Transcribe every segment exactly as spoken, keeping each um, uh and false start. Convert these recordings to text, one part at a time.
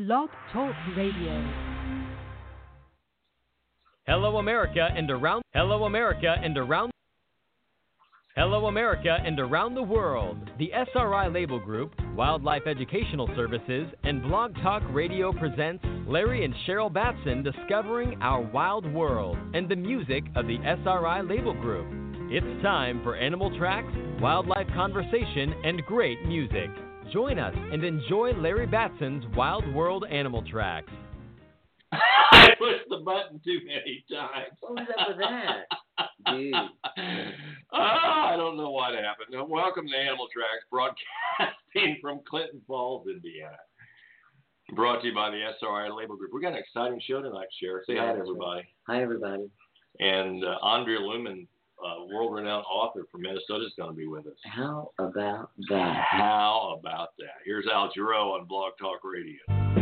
Blog Talk Radio. Hello, America, and around. Hello, America, and around. Hello, America, and around the world. The S R I Label Group, Wildlife Educational Services, and Blog Talk Radio presents Larry and Cheryl Batson discovering our wild world and the music of the S R I Label Group. It's time for animal tracks, wildlife conversation, and great music. Join us and enjoy Larry Batson's Wild World Animal Tracks. I pushed the button too many times. What was up with that? Dude. Oh, I don't know what happened. Welcome to Animal Tracks, broadcasting from Clinton Falls, Indiana. Brought to you by the S R I Label Group. We got an exciting show tonight, Cher. Say hi to everybody. Hi, everybody. And uh, Andrea Lumen, uh, world-renowned author from Minnesota, is going to be with us. How about that? How about that? Here's Al Giroux on Blog Talk Radio.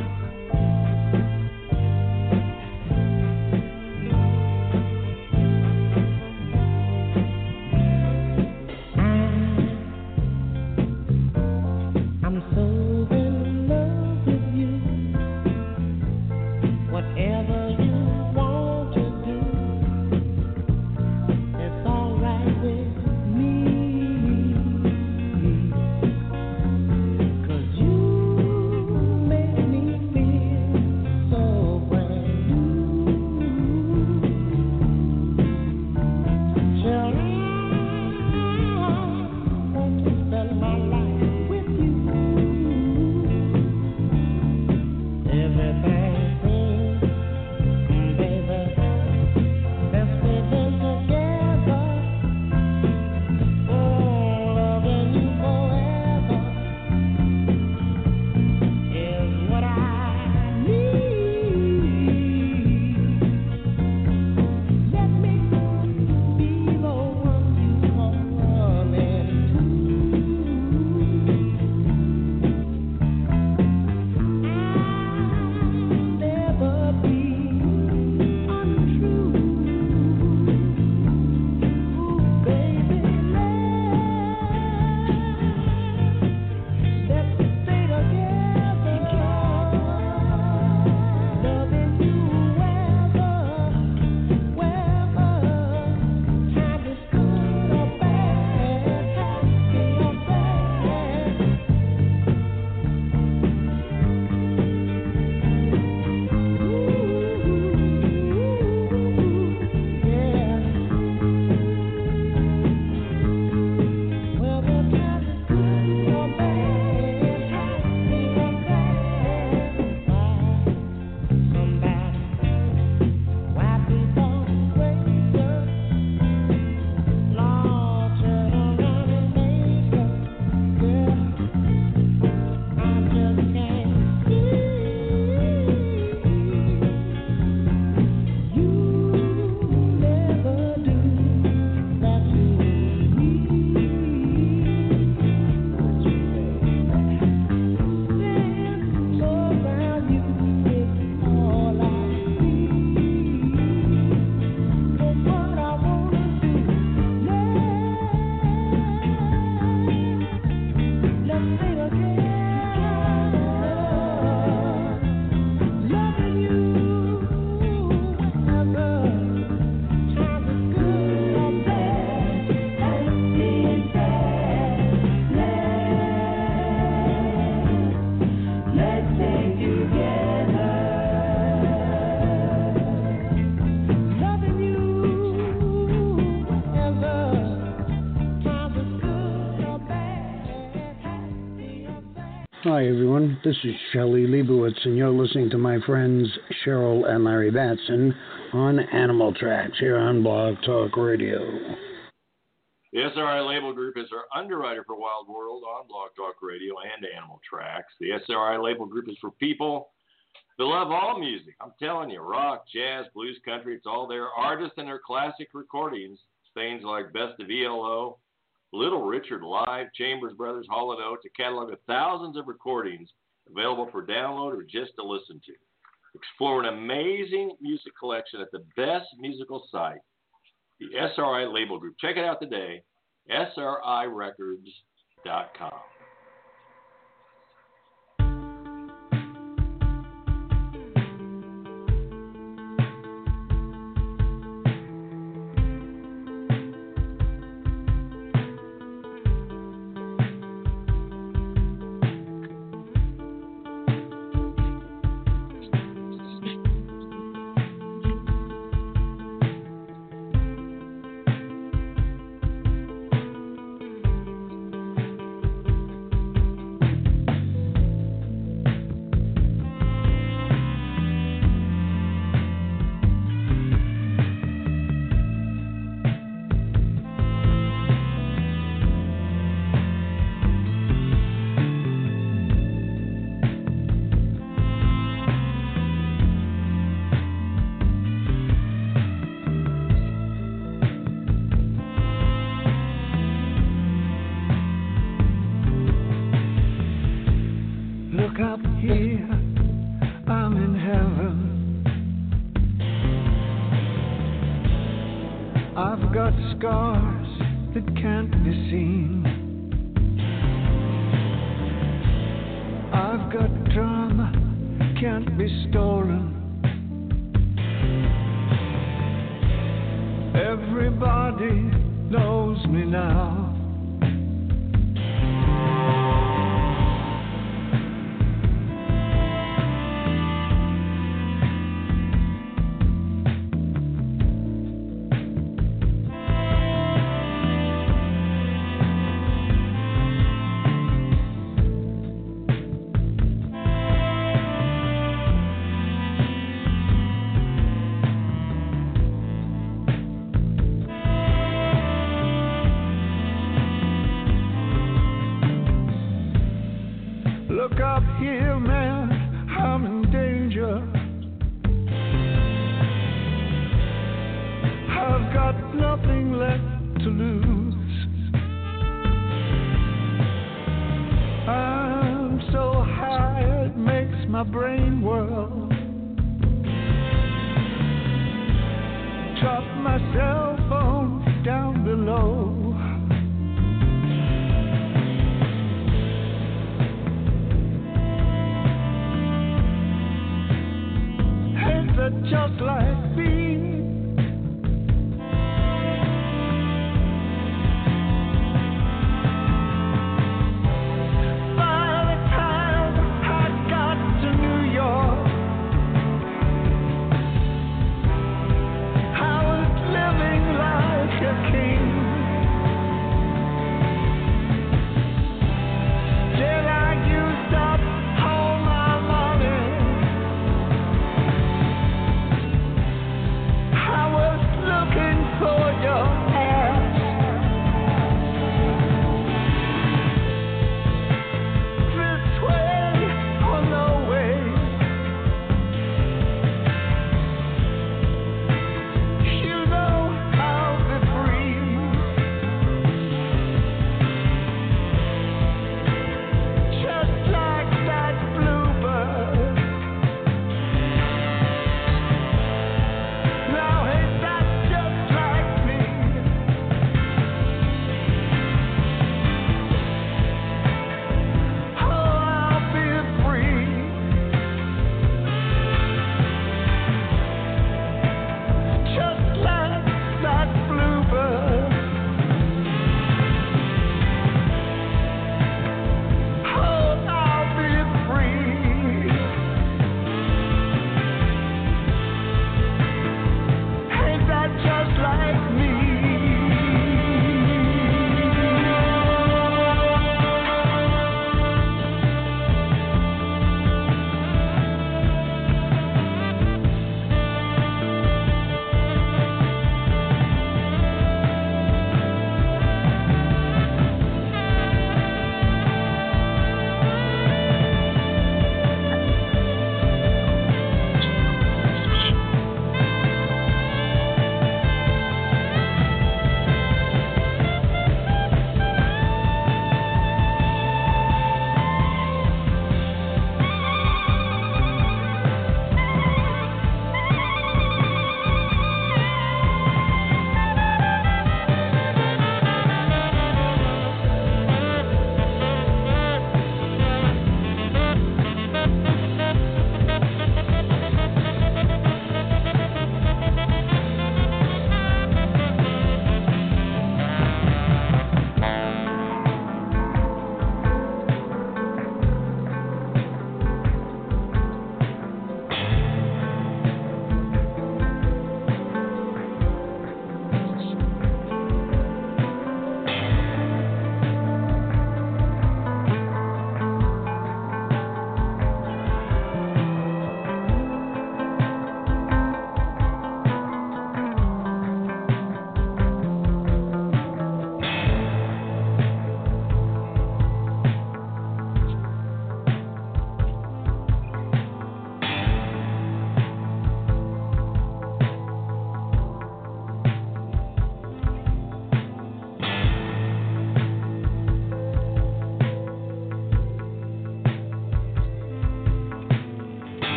Hi, everyone. This is Shelley Leibowitz, and you're listening to my friends Cheryl and Larry Batson on Animal Tracks here on Blog Talk Radio. The S R I Label Group is our underwriter for Wild World on Blog Talk Radio and Animal Tracks. The S R I Label Group is for people that love all music. I'm telling you, rock, jazz, blues, country, it's all there. Artists and their classic recordings, things like Best of E L O, Little Richard Live, Chambers Brothers, Hall and Oates, a catalog of thousands of recordings available for download or just to listen to. Explore an amazing music collection at the best musical site, the S R I Label Group. Check it out today, S R I records dot com. scars that can't be seen. I've got drama, can't be stolen. Everybody knows me now. Look up here, man, I'm in danger. I've got nothing left to lose. I'm so high it makes my brain whirl. Drop my cell phone down below. Just like me. By the time I got to New York, I was living like a king. Till I used up all my money.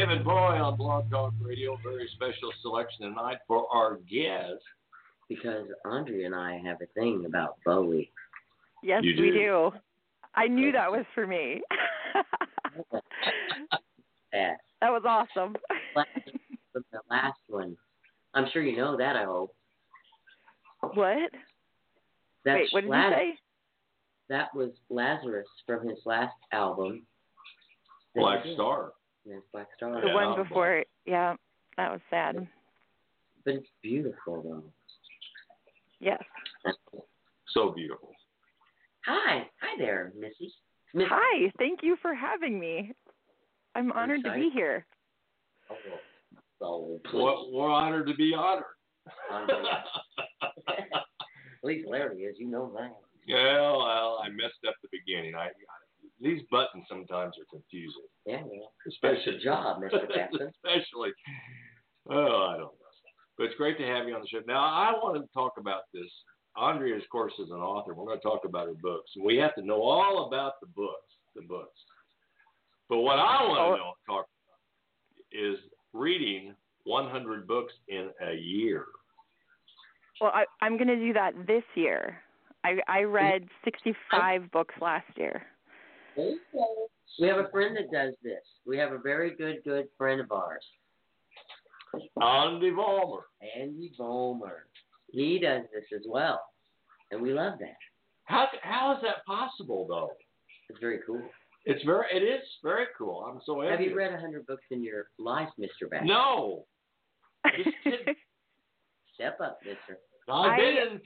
David Bowie on Blog Talk Radio. Very special selection tonight for our guest. Because Andrea and I have a thing about Bowie. Yes, You we do. do. I knew that was for me. Yeah. That was awesome. From the last one. I'm sure you know that, I hope. What? That's Wait, what did Laz- you say? That was Lazarus from his last album. Black Yeah. Star. Yes, Black Star. The Yeah. one before, yeah, that was sad. But it's beautiful, though. Yes. So beautiful. Hi. Hi there, Missy. Miss- Hi, thank you for having me. I'm honored to be excited. here. Oh, oh, please. We're, we're honored to be honored. Andrea. At least Larry is. You know that. Yeah, well, I messed up the beginning. I These buttons sometimes are confusing. Yeah, well. Especially, That's your job, Mister Batson. Especially, oh, I don't know. But it's great to have you on the show. Now, I want to talk about this. Andrea, of course, is an author. We're going to talk about her books. We have to know all about the books, the books. But what I want to know, talk about is reading one hundred books in a year. Well, I, I'm going to do that this year. I, I read sixty-five books last year. We have a friend that does this. We have a very good, good friend of ours. Andy Vollmer. Andy Vollmer. He does this as well. And we love that. How how is that possible, though? It's very cool. It's very it is very cool. I'm so Have envious. you read one hundred books in your life, Mister Batson? No. Just kidding. Step up, mister. I've I- been in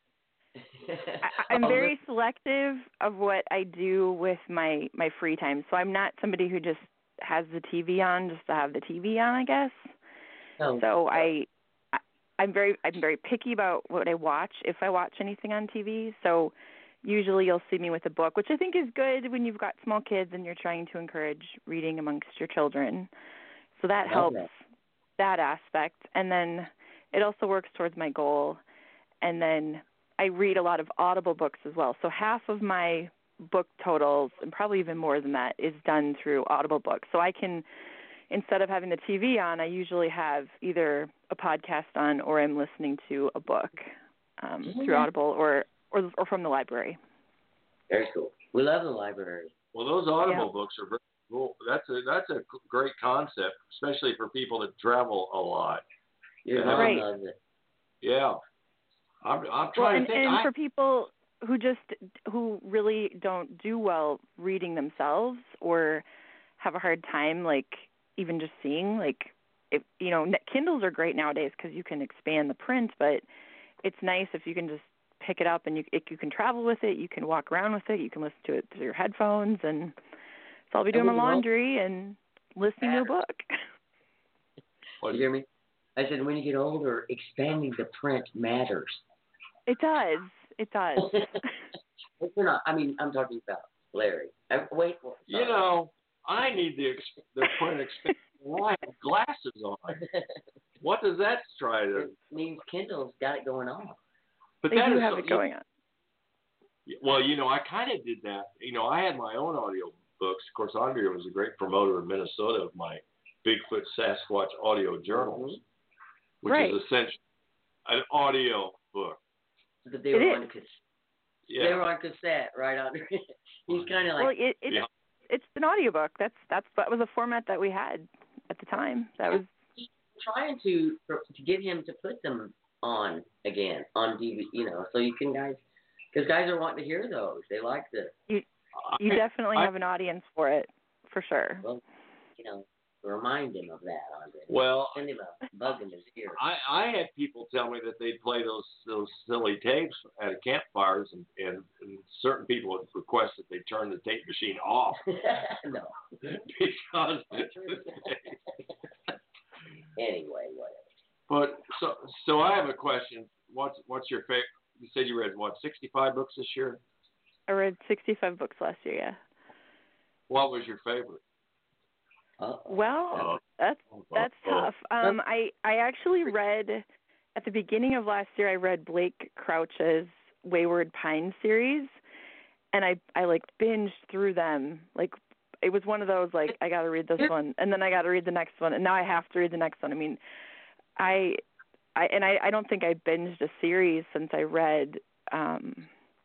I, I'm very selective of what I do with my, my free time. So I'm not somebody who just has the T V on just to have the T V on, I guess. No. So I, I I'm very I'm very picky about what I watch if I watch anything on T V. So usually you'll see me with a book, which I think is good when you've got small kids and you're trying to encourage reading amongst your children. So that Love helps that. that aspect. And then it also works towards my goal. And then I read a lot of Audible books as well. So half of my book totals, and probably even more than that, is done through Audible books. So I can, instead of having the T V on, I usually have either a podcast on or I'm listening to a book um, Mm-hmm. through Audible or, or or from the library. Very cool. We love the library. Well, those Audible Yeah. books are very cool. That's a that's a great concept, especially for people that travel a lot. Your Yeah. mom Right. loves it. Yeah, I'm I'm Well, trying and, to think. and I, for people who just who really don't do well reading themselves or have a hard time, like even just seeing, like if you know, Kindles are great nowadays because you can expand the print, but it's nice if you can just pick it up and you if you can travel with it, you can walk around with it, you can listen to it through your headphones, and so I'll be doing my And we can laundry and listening to a book. well, You hear me? I said, when you get older, expanding the print matters. It does. It does. But you're not, I mean, I'm talking about Larry. I, wait for it. you know, I need the ex- the print expense. Well, I have glasses on. What does that try to? It means Kindle's got it going on. But They that do is have so- it going on. Well, you know, I kind of did that. You know, I had my own audio books. Of course, Andrea was a great promoter in Minnesota of my Bigfoot Sasquatch audio journals, which Right. is essentially an audio book. But they It were is. on cassette. Yeah. They were on cassette, right on. He's kind of Well, like, it, it Yeah. it's an audiobook. That's that's that was a format that we had at the time. That was trying to to get him to put them on again on D V D, you know, so you can guys, because guys are wanting to hear those. They like the, you I- definitely I- have an audience for it, for sure. well, you know, remind him of that, Andre. Well, Send him a bug in his ear. I, I had people tell me that they'd play those those silly tapes at campfires, and, and, and certain people would request that they turn the tape machine off No. because. Anyway, whatever. But so so I have a question. What's what's your favorite? You said you read what sixty-five books this year. I read sixty-five books last year. Yeah. What was your favorite? Uh-oh. Well, that's that's Uh-oh. tough. Um, I I actually read at the beginning of last year. I read Blake Crouch's Wayward Pines series, and I I like binged through them like it was one of those like I got to read this one, and then I got to read the next one, and now I have to read the next one. I mean, I, I and I, I don't think I binged a series since I read um,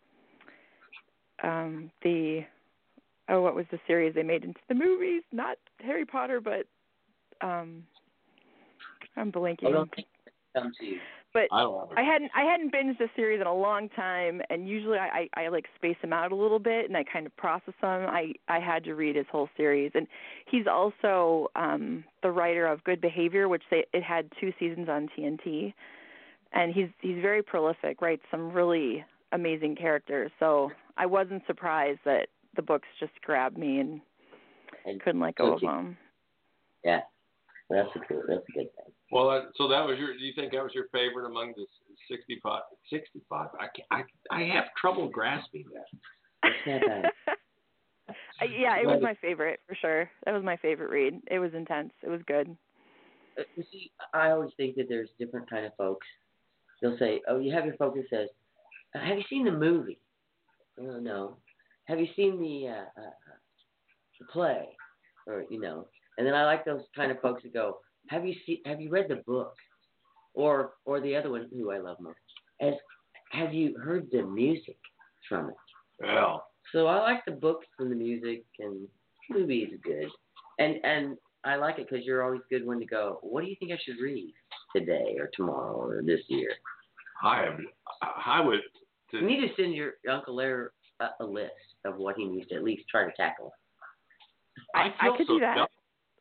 um, the oh what was the series they made into the movies? Not Harry Potter, but um, I'm blanking. I don't think it come to you. But I, don't I hadn't I hadn't binged a series in a long time, and usually I, I, I like space them out a little bit, and I kind of process them. I, I had to read his whole series, and he's also um, the writer of Good Behavior, which they, it had two seasons on T N T, and he's he's very prolific, writes some really amazing characters. So I wasn't surprised that the books just grabbed me and, And couldn't let go so of them. Yeah, that's a good that's a good thing. Well, uh, so that was your. Do you think that was your favorite among the sixty-five? sixty-five. I can't, I I have trouble grasping that. It's not bad. I, yeah, it was my favorite for sure. That was my favorite read. It was intense. It was good. Uh, You see, I always think that there's different kind of folks. They'll say, "Oh, you have your folks that says, have you seen the movie?" Oh, no. Have you seen the uh, uh, the play? Or you know, and then I like those kind of folks that go, Have you seen? Have you read the book? Or or the other one, who I love most, as have you heard the music from it? Well, So I like the books and the music, and movies are good, and and I like it because you're always good one to go. What do you think I should read today or tomorrow or this year? I have. I would. To, You need to send your Uncle Larry a, a list of what he needs to at least try to tackle. I, I, feel I could so do that. Dumb.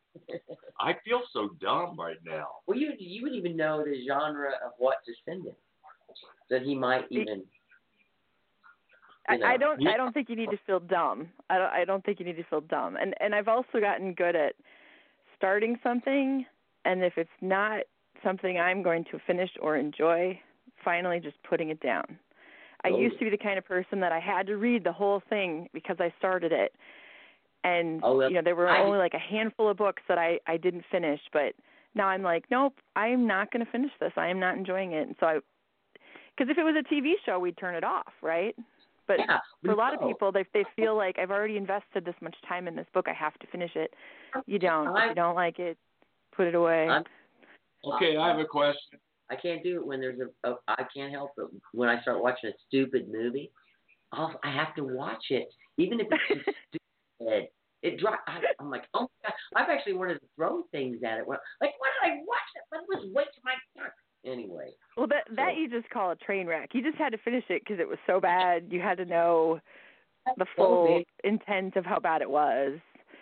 I feel so dumb right now. Well, you you would even know the genre of what to send him, that he might even. You know. I, I don't. Yeah. I don't think you need to feel dumb. I don't. I don't think you need to feel dumb. And and I've also gotten good at starting something, and if it's not something I'm going to finish or enjoy, finally just putting it down. I Oh. used to be the kind of person that I had to read the whole thing because I started it, and Oh, well, you know there were I- only like a handful of books that I I didn't finish. But now I'm like, nope, I'm not going to finish this. I am not enjoying it. And so I, because if it was a T V show, we'd turn it off, right? But Yeah, for a lot of no. people, they they feel like I've already invested this much time in this book, I have to finish it. You don't. If you don't like it, put it away. I'm, Okay, I have a question. I can't do it when there's a, a. I can't help it when I start watching a stupid movie. I'll, I have to watch it, even if it's just stupid. It dri I, I'm like, oh my god! I've actually wanted to throw things at it. Like, why did I watch that? That was wasting my time. Anyway. Well, that that So- you just call a train wreck. You just had to finish it because it was so bad. You had to know the full intent of how bad it was.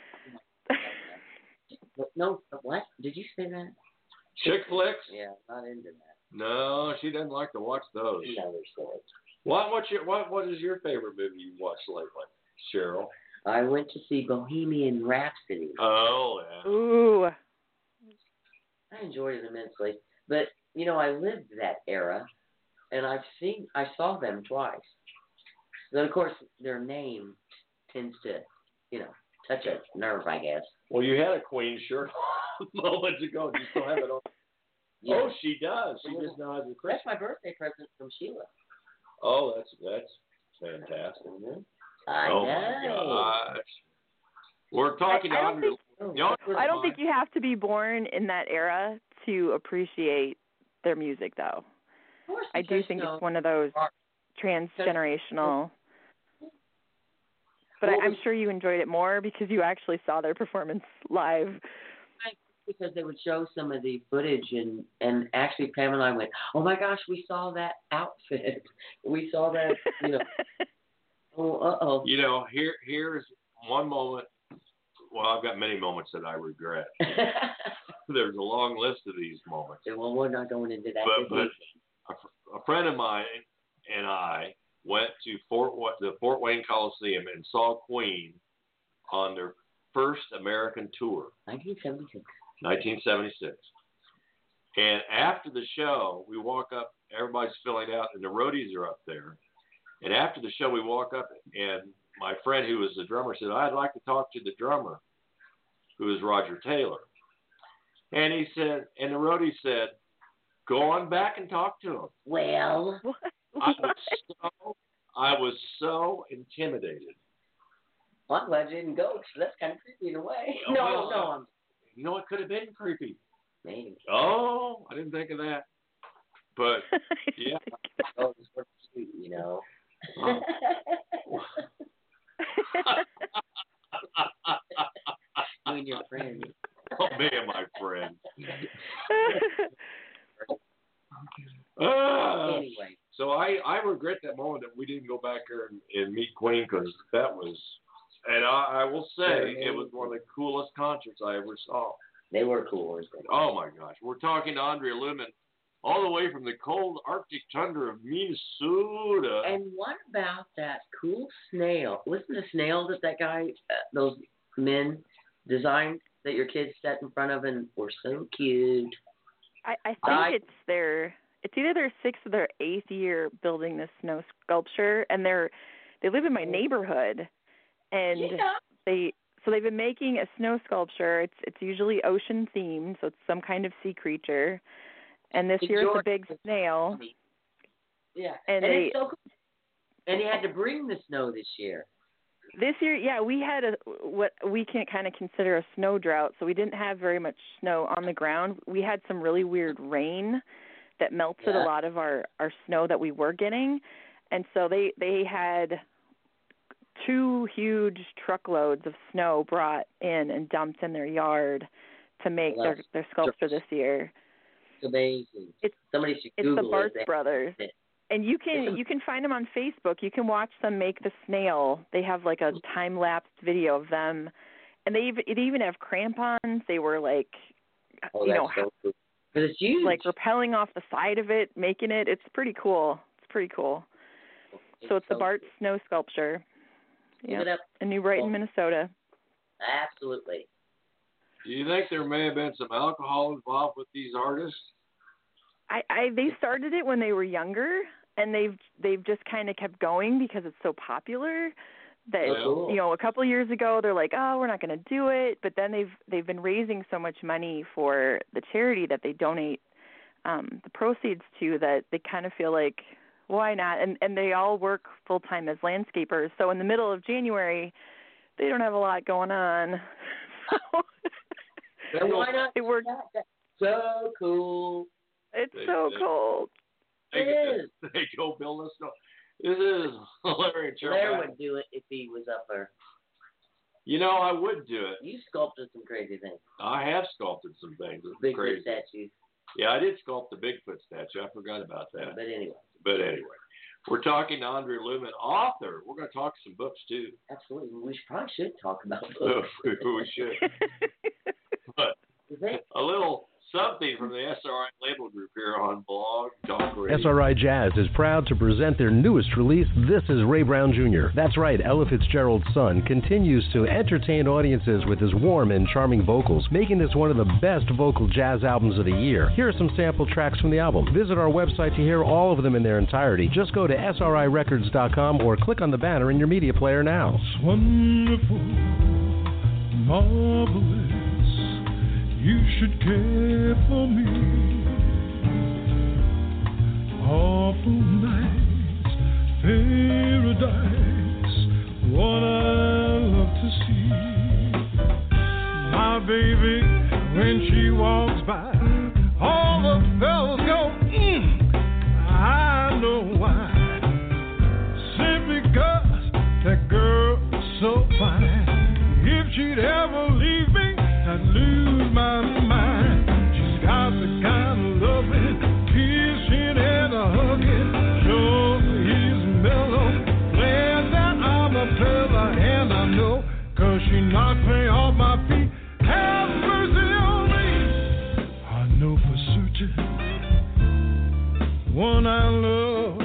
But no, what did you say that? Chick flicks? Yeah, not into that. No, she doesn't like to watch those. Never said. What what's your what what is your favorite movie you watched lately, Cheryl? I went to see Bohemian Rhapsody. Oh yeah. Ooh. I enjoyed it immensely. But, you know, I lived that era, and I've seen, I saw them twice. Then, of course, their name tends to, you know, touch a nerve, I guess. Well, you had a Queen shirt moments ago. Do you still have it on? Yeah. Oh, she does. She just now has a That's Christmas. my birthday present from Sheila. Oh, that's that's fantastic. I oh know. my gosh. We're talking I- I don't on think- your. I don't think you have to be born in that era to appreciate their music, though. Of course, I do because, think you know, it's one of those transgenerational. But I, What I'm was- sure you enjoyed it more because you actually saw their performance live. because they would show some of the footage, and, and actually Pam and I went, oh my gosh, we saw that outfit. We saw that, you know. Oh, uh-oh. You know, here here's one moment. Well, I've got many moments that I regret. There's a long list of these moments. Well, we're not going into that. But, today. but a, a friend of mine and I went to Fort Wa- the Fort Wayne Coliseum and saw Queen on their first American tour, nineteen seventy-six. nineteen seventy-six. And after the show, we walk up. Everybody's filling out, and the roadies are up there. And after the show, we walk up, and my friend who was the drummer said, I'd like to talk to the drummer, who is Roger Taylor. And he said, and the roadie said, go on back and talk to him. Well, What? I was so, I was so intimidated Well, I'm glad you didn't go, because that's kind of creepy in a way. Oh, no, well, no, I'm You know what could have been creepy? maybe. Oh, I didn't think of that. But, yeah. Oh, it's for sweet, you know. Oh. You and your friends. Oh, me and my friend. uh, Anyway. So I, I regret that moment that we didn't go back there and, and meet Queen, because that was, and I, I will say, it was one of the coolest concerts I ever saw. They were cool, weren't they? Oh, my gosh. We're talking to Andrea Lumen all the way from the cold Arctic tundra of Minnesota. And what about that cool snail? Wasn't the snail that that guy, uh, those men designed that your kids sat in front of and were so cute? I, I think I- it's their it's either their sixth or their eighth year building this snow sculpture, and they're they live in my neighborhood, and Yeah. they so they've been making a snow sculpture. It's it's usually ocean themed, so it's some kind of sea creature, and this Hey, year George, it's a big snail. Yeah. And And, they- it's so cool. And he had to bring the snow this year. This year, yeah, we had a what we can kind of consider a snow drought, so we didn't have very much snow on the ground. We had some really weird rain that melted Yeah. a lot of our, our snow that we were getting, and so they they had two huge truckloads of snow brought in and dumped in their yard to make Well, their their sculpture this year. It's amazing. It's Somebody should it's Google the Bartz it. brothers. And you can you can find them on Facebook. You can watch them make the snail. They have like a time lapsed video of them, and they even they even have crampons. They were like, Oh, you that's know, so cool. 'Cause it's huge. like rappelling off the side of it, making it. It's pretty cool. It's pretty cool. So it's the so Bart cool. Snow sculpture. Look Yeah, it up. in New Brighton, Oh. Minnesota. Absolutely. Do you think there may have been some alcohol involved with these artists? I, I they started it when they were younger, and they've they've just kind of kept going because it's so popular. That Oh, cool. you know, a couple of years ago they're like, oh, we're not going to do it, but then they've they've been raising so much money for the charity that they donate um, the proceeds to, that they kind of feel like, why not? And and they all work full time as landscapers, so in the middle of January, they don't have a lot going on. So And why not? it worked. That's so cool. It's They- so they- cold. They, It is. They go build a snow. This is hilarious. Blair would do it if he was up there. You know, I would do it. You sculpted some crazy things. I have sculpted some things. It's Bigfoot crazy. statues. Yeah, I did sculpt the Bigfoot statue. I forgot about that. But anyway. But anyway, we're talking to Andrea Lumen, author. We're going to talk some books too. Absolutely. We should, probably should talk about we those. should. But Is it? a little something from the S R I Label Group here on Blog Talk Radio. S R I Jazz is proud to present their newest release, This is Ray Brown Junior That's right, Ella Fitzgerald's son continues to entertain audiences with his warm and charming vocals, making this one of the best vocal jazz albums of the year. Here are some sample tracks from the album. Visit our website to hear all of them in their entirety. Just go to S R I records dot com or click on the banner in your media player now. It's wonderful, marvelous. You should care for me. Awful nights, paradise, what I love to see. My baby, when she walks by, all the fellas go, mm, I know why. Simply because that girl is so fine. If she'd ever leave me, I'd lose my mind. She's got the kind of loving, kissing and a hugging. Sure, he's mellow, glad that I'm a fella, and I know, 'cause she knocked me off my feet. Have mercy on me. I know for certain, one I love.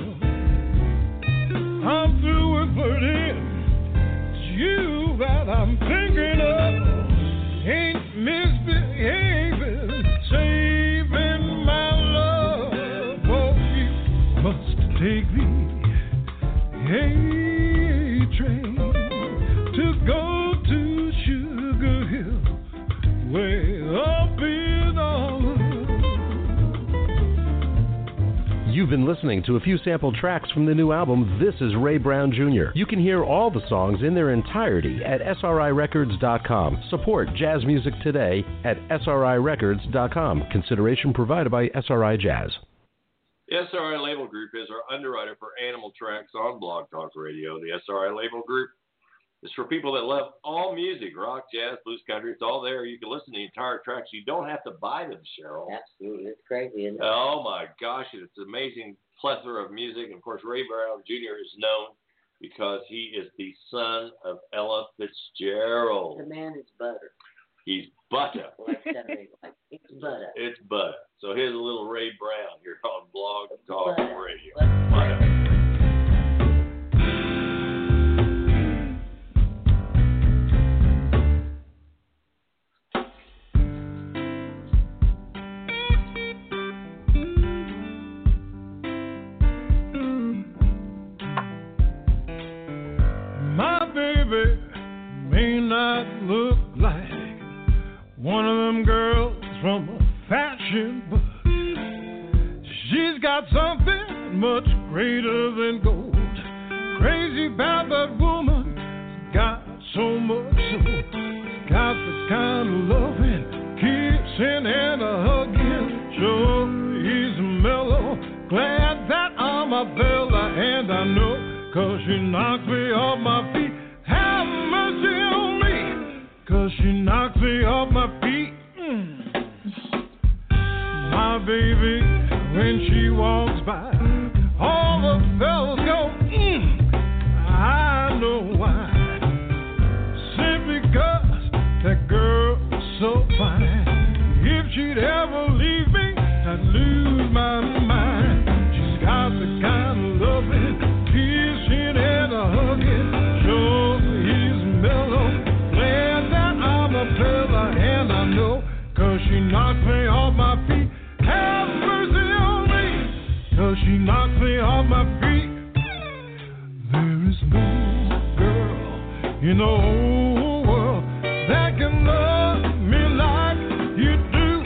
I'm through with flirting. It's you that I'm thinking of. Ain't misbehaving, saving my love. Oh, you must take the A train to go to Sugar Hill, way up in Arlen. You've been listening to a few sample tracks from the new album, This is Ray Brown Junior You can hear all the songs in their entirety at S R I records dot com. Support jazz music today at S R I records dot com. Consideration provided by S R I Jazz. The S R I Label Group is our underwriter for Animal Tracks on Blog Talk Radio. The S R I Label Group is for people that love all music, rock, jazz, blues, country. It's all there. You can listen to the entire tracks. You don't have to buy them, Cheryl. Absolutely. It's crazy, isn't it? Oh, my gosh. It's an amazing plethora of music. And, of course, Ray Brown Junior is known because he is the son of Ella Fitzgerald. The man is butter. He's butter. Like Saturday Night. It's butter. It's butter. So here's a little Ray Brown here on Blog Talk Butter. Radio. Butter. Butter. May not look like one of them girls from a fashion book. She's got something much greater than gold. Crazy about that woman, got so much soul. Got the kind of loving, kissing and a hugging. Sure, he's mellow. Glad that I'm a fella, and I know, 'cause she knocked me off my feet. Have mercy on me, 'cause she knocks me off my feet. Mm. My baby, when she walks by, all the fellas go, mm. I know why. Simply 'cause that girl is so fine. If she'd ever leave me, I'd lose my mind. She's got the kind of loving, kissing and a hugging. Sure, and I know, 'cause she knocked me off my feet. Have mercy on me, 'cause she knocked me off my feet. There is no girl in the whole world that can love me like you do.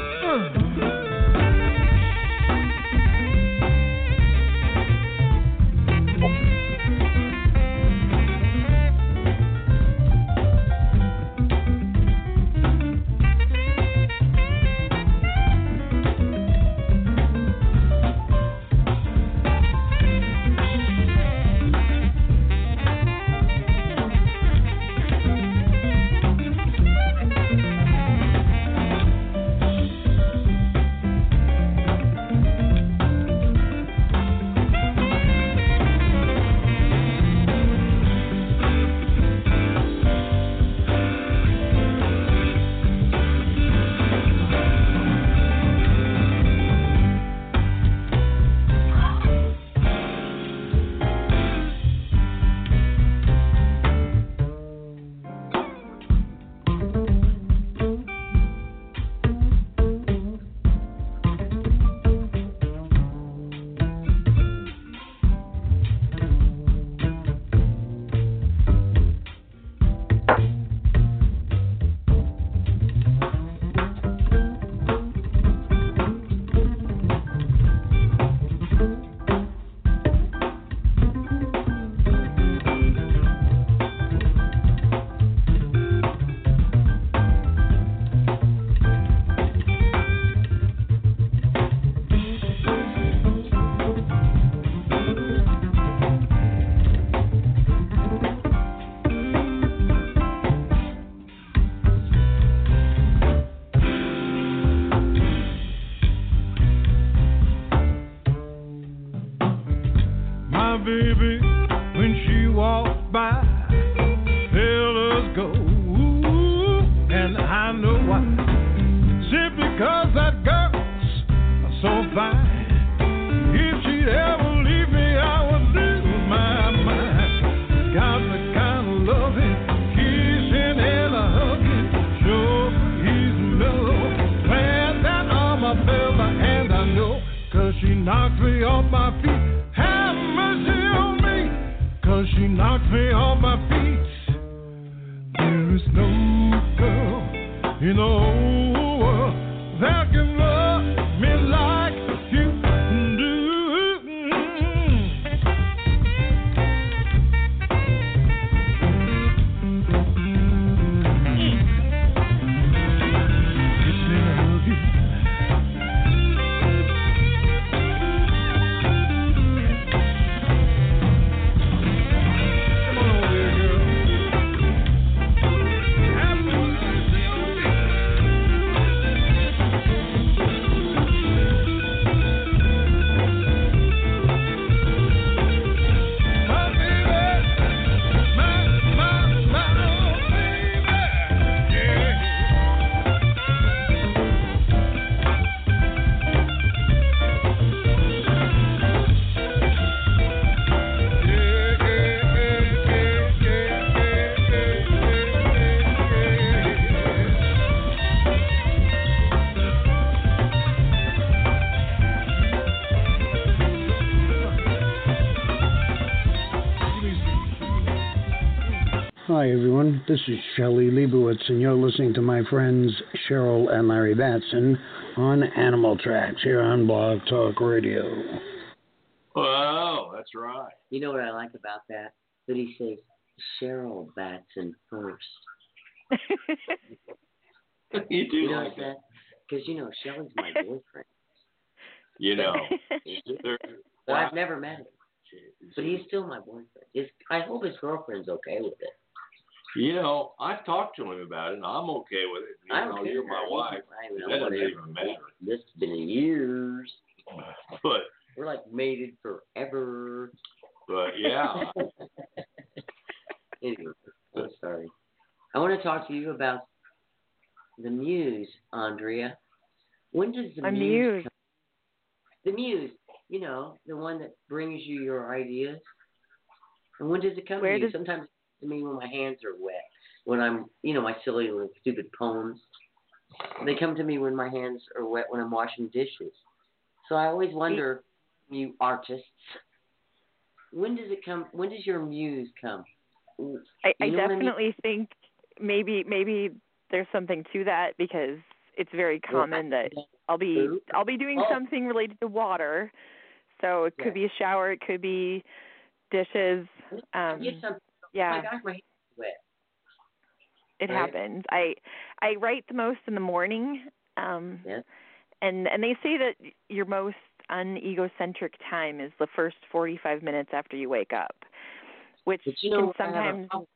Baby, when she walks by, fellas go, ooh, and I know why. Simply 'cause that girl's so fine. If she'd ever leave me, I would lose my mind. Got the kind of loving, kissing and a hugging. Sure, he's mellow. Glad that I'm a fella, and I know, 'cause she knocked me off my feet. Have mercy on me, 'cause she knocked me off my feet. There is no girl in the whole world that can love me like you do. Hi, everyone. This is Shelley Leibowitz, and you're listening to my friends Cheryl and Larry Batson on Animal Tracks here on Blog Talk Radio. Oh, that's right. You know what I like about that? That he says Cheryl Batson first. You do You know like that. Because, you know, Shelley's my boyfriend. You know. Well, I've never met him. But he's still my boyfriend. His, I hope his girlfriend's okay with it. You know, I've talked to him about it, and I'm okay with it. You I know, don't you're care. my wife. I don't That know doesn't what even matter. This has been years. But, We're like mated forever. but yeah. Anyway, I'm sorry. I want to talk to you about the Muse, Andrea. When does the A Muse muse. come? The Muse, you know, the one that brings you your ideas. And when does it come Where to you? does- Sometimes it comes to me when my hands are wet. When I'm, you know, my silly little stupid poems. They come to me when my hands are wet when I'm washing dishes. So I always wonder, you artists, when does it come? When does your muse come? I, I You know what I mean? definitely think maybe maybe there's something to that because it's very common that I'll be I'll be doing Oh. something related to water. So it could Yeah. be a shower, it could be dishes. Um, Get some, yeah, Oh my gosh, my hands are wet. it right. happens. I I write the most in the morning. Um, Yes. and and they say that your most unegocentric time is the first forty-five minutes after you wake up, which But you know can what I have a sometimes problem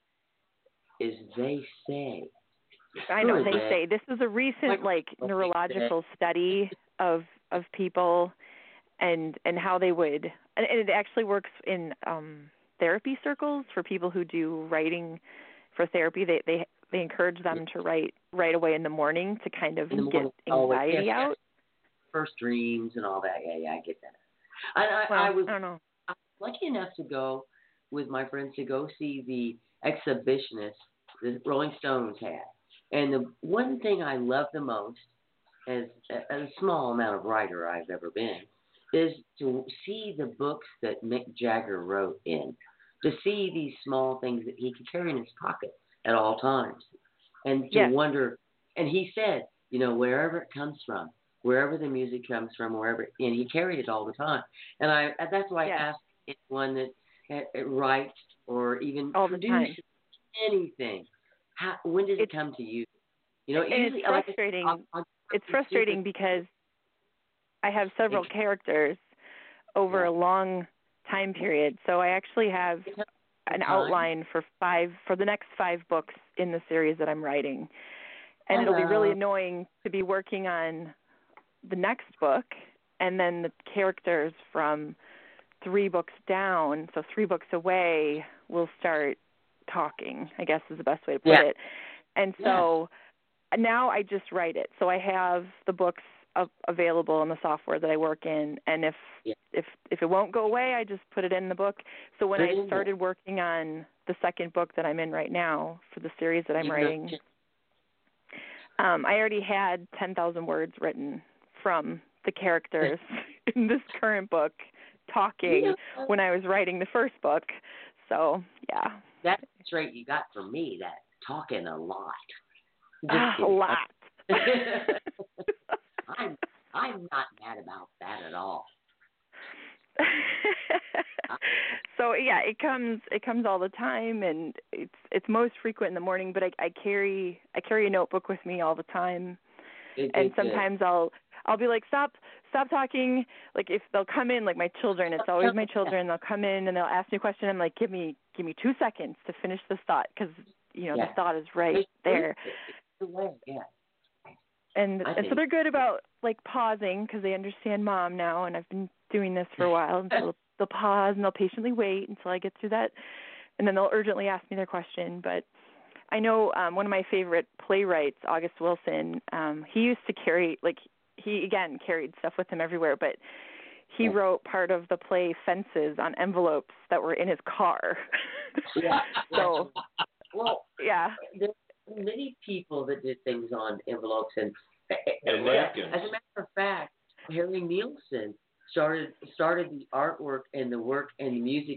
is they say. I know Who is they that? say this is a recent like What they neurological study of of people and and how they would and, and it actually works in um therapy circles for people who do writing for therapy. They they they encourage them to write right away in the morning to kind of In the get morning. Oh, yes, anxiety yes. out. First dreams and all that. Yeah, yeah, I get that. I, I, Well, I was I don't know. I was lucky enough to go with my friends to go see the exhibitionist the Rolling Stones had. And the one thing I love the most, as a, a small amount of writer I've ever been, is to see the books that Mick Jagger wrote in, to see these small things that he could carry in his pocket at all times, and to Yes. wonder. And he said, you know, wherever it comes from, wherever the music comes from, wherever, and he carried it all the time. And I that's why Yes. I asked anyone that uh, writes or even All the time. produces anything, how, when does it It's- come to you? You know, and usually, it's like, frustrating. I'll- I'll- It's frustrating because I have several characters over Yeah. a long time period. So I actually have an Time. outline for five for the next five books in the series that I'm writing. And it'll be really Hello. annoying to be working on the next book and then the characters from three books down, so three books away, will start talking, I guess is the best way to put Yeah. it. And so now I just write it. So I have the books of, available in the software that I work in, and if Yeah. if if it won't go away, I just put it in the book. So when Put it I in started working on the second book that I'm in right now for the series that I'm You know, writing, just- um, I already had ten thousand words written from the characters in this current book talking You know, when I was writing the first book. So, yeah. That's the trait you got from me, that talking a lot. Just Ah, a kidding. lot. I'm I'm not mad about that at all. So yeah, it comes it comes all the time, and it's it's most frequent in the morning. But I, I carry I carry a notebook with me all the time, Good, and good, good. sometimes I'll I'll be like stop stop talking. Like if they'll come in, like my children, it's always my children. They'll come in and they'll ask me a question. I'm like, give me give me two seconds to finish this thought, because you know Yeah. the thought is right there. The way, yeah. And I and so think- they're good about like pausing because they understand mom now, and I've been doing this for a while. And so they'll, they'll pause and they'll patiently wait until I get through that, and then they'll urgently ask me their question. But I know um, one of my favorite playwrights, August Wilson. Um, he used to carry like he again carried stuff with him everywhere, but he Yeah. wrote part of the play Fences on envelopes that were in his car. Yeah. So Well, yeah. there are many people that did things on envelopes, and, And napkins. as a matter of fact, Harry Nielsen started started the artwork and the work and the music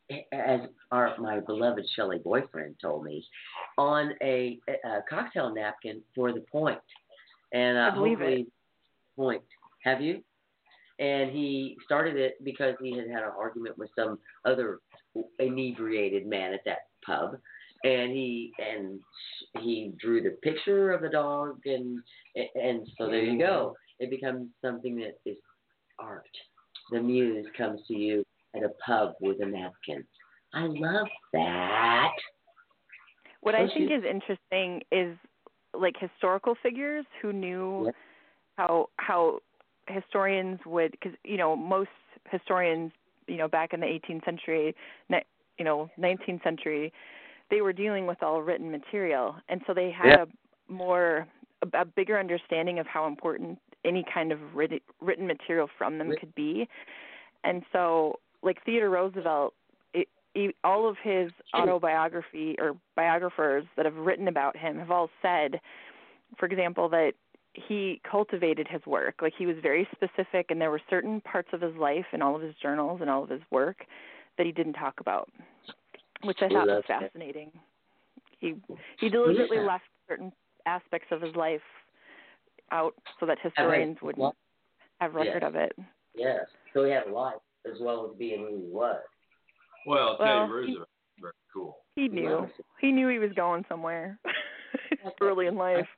as our my beloved Shelley boyfriend told me, on a, a cocktail napkin for the point. And uh, I believe hopefully, it. Point. Have you? And he started it because he had had an argument with some other inebriated man at that pub, and he and he drew the picture of the dog, and and so there you go. It becomes something that is art. The muse comes to you at a pub with a napkin. I love that. What Don't I think you? is interesting is like historical figures who knew Yep. how how historians would, because you know most historians, you know back in the eighteenth century, ni- you know nineteenth century, they were dealing with all written material, and so they had Yep. a more a, a bigger understanding of how important any kind of written written material from them Yep. could be, and so like Theodore Roosevelt. It, he, all of his autobiography or biographers that have written about him have all said, for example, that he cultivated his work. Like he was very specific, and there were certain parts of his life and all of his journals and all of his work that he didn't talk about, which I He thought was loves that. fascinating. He he deliberately Yeah. left certain aspects of his life out so that historians wouldn't Well, have record yes. of it. yes. So he had a life as well as being who he was. Well, Teddy Well, Roosevelt is very cool. He knew. He knew he was going somewhere early in life.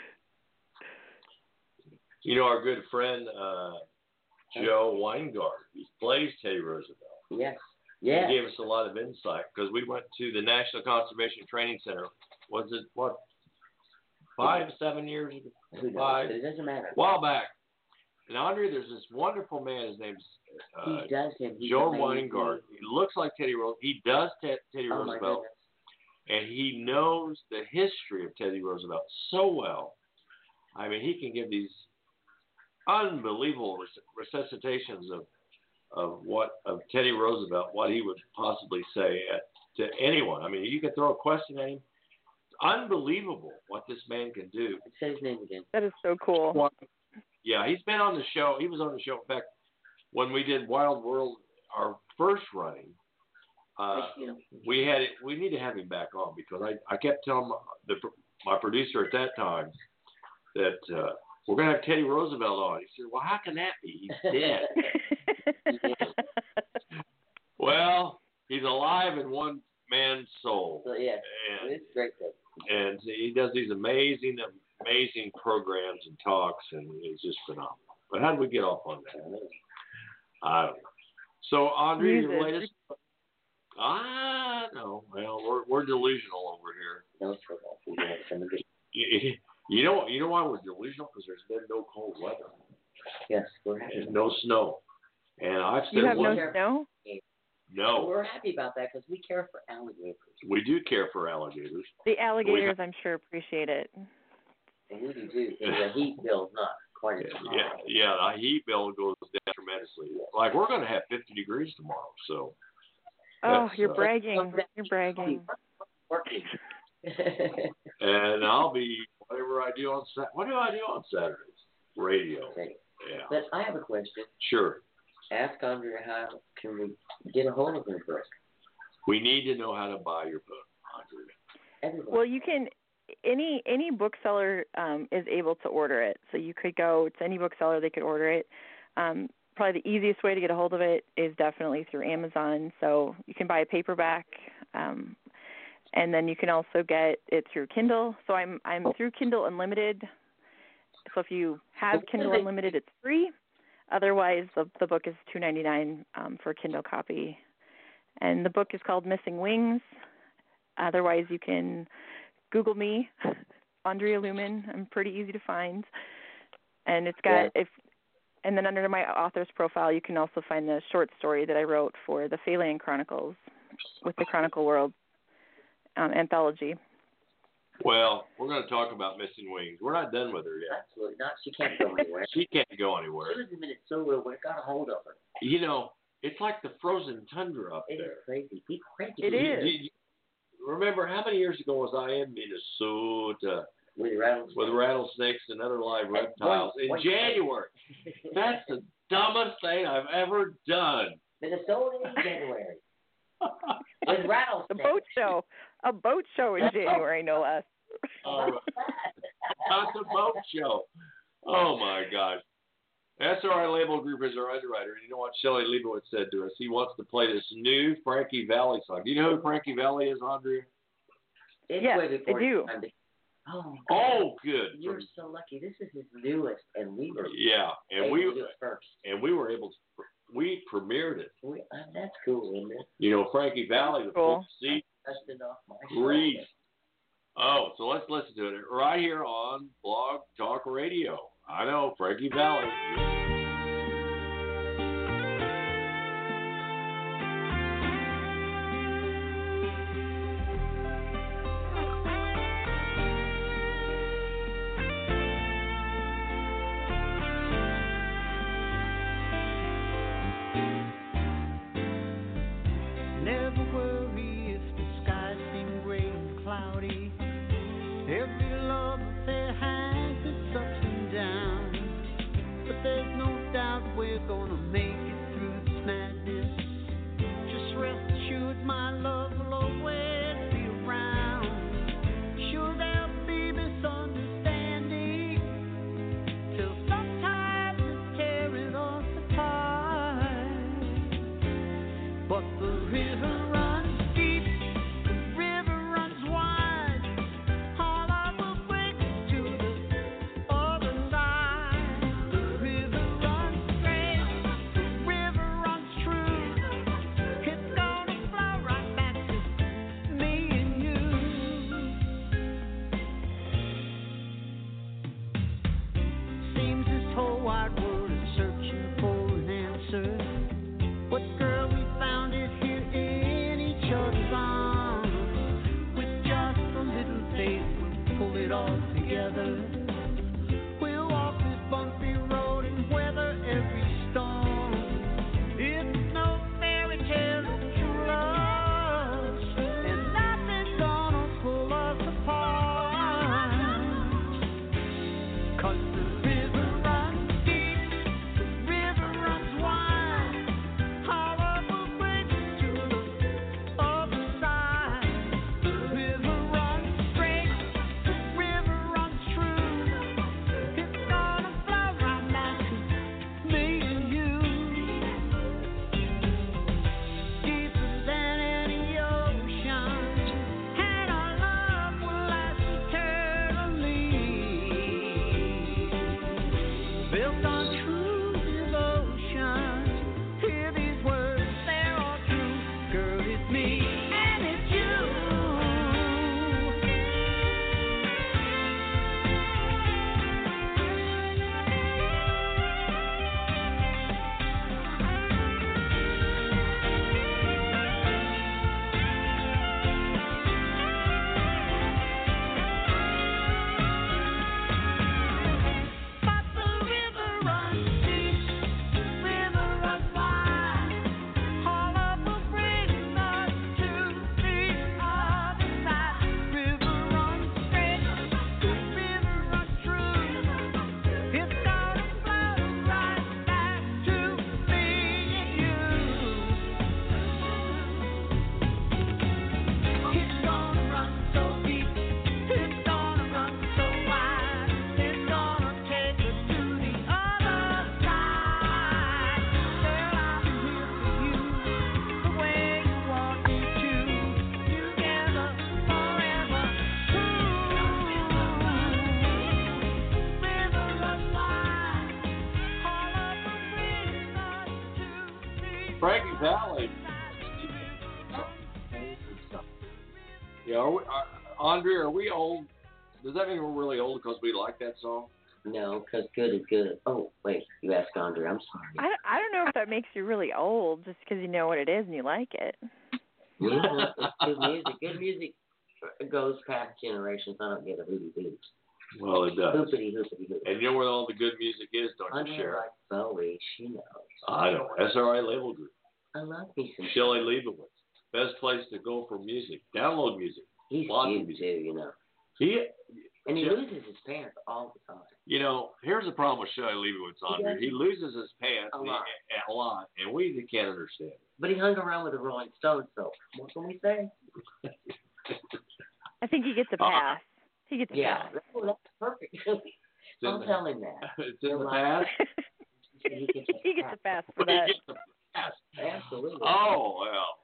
You know, our good friend uh, Joe Weingart, he plays Teddy Roosevelt. Yes. Yes. He gave us a lot of insight because we went to the National Conservation Training Center. Was it, what, five, seven years ago? Who knows? Five? It doesn't matter. A while back. And Andre, there's this wonderful man. His name's uh, he does him. He's Joe amazing. Weingart. He looks like Teddy Roosevelt. He does te- Teddy Oh, my Roosevelt. goodness. And he knows the history of Teddy Roosevelt so well. I mean, he can give these unbelievable res- resuscitations of of what of Teddy Roosevelt, what he would possibly say at, to anyone. I mean, you could throw a question at him. It's unbelievable what this man can do. Say his name again. That is so cool. Yeah, he's been on the show. He was on the show. In fact, when we did Wild World, our first running, uh, we had it, we need to have him back on because I, I kept telling my, the, my producer at that time that uh, we're going to have Teddy Roosevelt on. He said, well, how can that be? He's dead. Well, he's alive in one man's soul. So, yeah, and, it's great. Though. And he does these amazing, amazing programs and talks, and it's just phenomenal. But how did we get off on that? I don't know. So, Andre, Music. your latest? Ah, no. Well, we're we're delusional over here. No trouble. We have some of the- You, you know, you know why we're delusional? Because there's been no cold weather. Yes, we're happy. There's no snow, and I've You said have one. no snow? No, We're happy about that because we care for alligators. we do care for alligators. The alligators, I'm sure, appreciate it. And we do too. And the heat bill's not quite as high. Yeah, yeah, the heat bill goes down tremendously. Like we're going to have fifty degrees tomorrow, so. Oh, that's, you're uh, bragging. You're bragging. Working. And I'll be whatever I do on Sat. What do I do on Saturdays? Radio. Okay. Yeah. But I have a question. Sure. Ask Andre how can we get a hold of your book? We need to know how to buy your book, Andre. Everyone. Well, you can. Any any bookseller um, is able to order it. So you could go to any bookseller; they could order it. Um, probably the easiest way to get a hold of it is definitely through Amazon. So you can buy a paperback, um, and then you can also get it through Kindle. So I'm I'm through Kindle Unlimited. So if you have Kindle Unlimited, it's free. Otherwise, the the book is two ninety-nine um, for a Kindle copy. And the book is called Missing Wings. Otherwise, you can Google me, Andrea Lumen. I'm pretty easy to find. And it's got Yeah. if, and then under my author's profile, you can also find the short story that I wrote for the Fayland Chronicles with the Chronicle World um, anthology. Well, we're going to talk about Missing Wings. We're not done with her yet. Absolutely not. She can't go anywhere. She can't go anywhere. She was in Minnesota when it got a hold of her. You know, it's like the frozen tundra up It there. is crazy. People crazy. It You- is. you- you remember how many years ago was I in Minnesota With rattlesnakes. with rattlesnakes and other live reptiles in one- January? That's the dumbest thing I've ever done. Minnesota in January. With rattlesnakes. A boat show. A boat show in January, no less. Oh, that's a boat show. Oh, my gosh. S R I Label Group is our underwriter. And you know what Shelley Leibowitz said to us? He wants to play this new Frankie Valli song. Do you know who Frankie Valli is, Andrea? It's Yes, way before I do. time to- Oh, Oh, good. you're so lucky. This is his newest, and we were Yeah, and able we to do it first. and we were able to. We premiered it. We, uh, that's cool, isn't it? You know, Frankie Valli, the Cool. full seat, Dusted off my Grease. shoulder. Oh, so let's listen to it right here on Blog Talk Radio. I know, Frankie Valli. Never worry if the skies seem gray and cloudy. Every love affair has its ups and downs, but there's no doubt we're gonna make it through this madness. Just rest assured my love will always be around. Sure there'll be misunderstanding till sometimes it's tearing us apart. But the river runs deep, the river runs wide. All I will bring is to the other side. The river runs straight, the river runs true. It's gonna flow right back to me and you. Seems this whole wide world is searching for an answer. But girl, we found it here in each other's arms. With just a little faith, we'll pull it all together. We'll walk this bumpy road and weather every storm. It's no fairy tale of true love, and nothing's gonna pull us apart. 'Cause the river runs deep, the river runs wide. All of will bring us to the other side. The river runs straight, the river runs true. It's gonna flow right back to me and you. Deeper than any ocean, and our love will last eternally. Built on true devotion. Hear these words, they're all true. Girl, it's me and it's you. But the river runs deep, the river runs wide. All of will bring us to the other side. River runs straight, the river runs true. It's gonna flow right back to me and you. It's gonna run so deep, it's gonna run so wide. It's gonna take us to the other side. Girl, I'm here for you, the way you want me to. Together forever. River runs wide. All of the brings us to the Frankie Valli. Yeah, are we, are, Andrea, are we old? Does that mean we're really old because we like that song? No, because good is good. Oh, wait, you asked Andre. I'm sorry. I don't, I don't know if that makes you really old just because you know what it is and you like it. Yeah, it's good music. Good music goes past generations. I don't get a hoopty hoop. Well, it does. Hoopity hoopity hoop. And you know where all the good music is, don't you, Andre Sharon? likes Bowie. She knows. I know. S R I Label Group. I love me some. Shelley Leibowitz. Best place to go for music. Download music. He's Lots of cute music. too, you know. He, And he Yeah. loses his pants all the time. You know, here's the problem with Shelley Leibowitz, Andre. He loses his pants A and he- lot. a lot, and we can't understand it. But he hung around with the Rolling Stones, so what can we say? I think he gets a pass. He gets a Yeah, pass. oh, that's perfect. in I'll the- tell him that. It's in the You're past. right. He gets a he gets a pass for He that. gets the pass. Absolutely. Oh, well.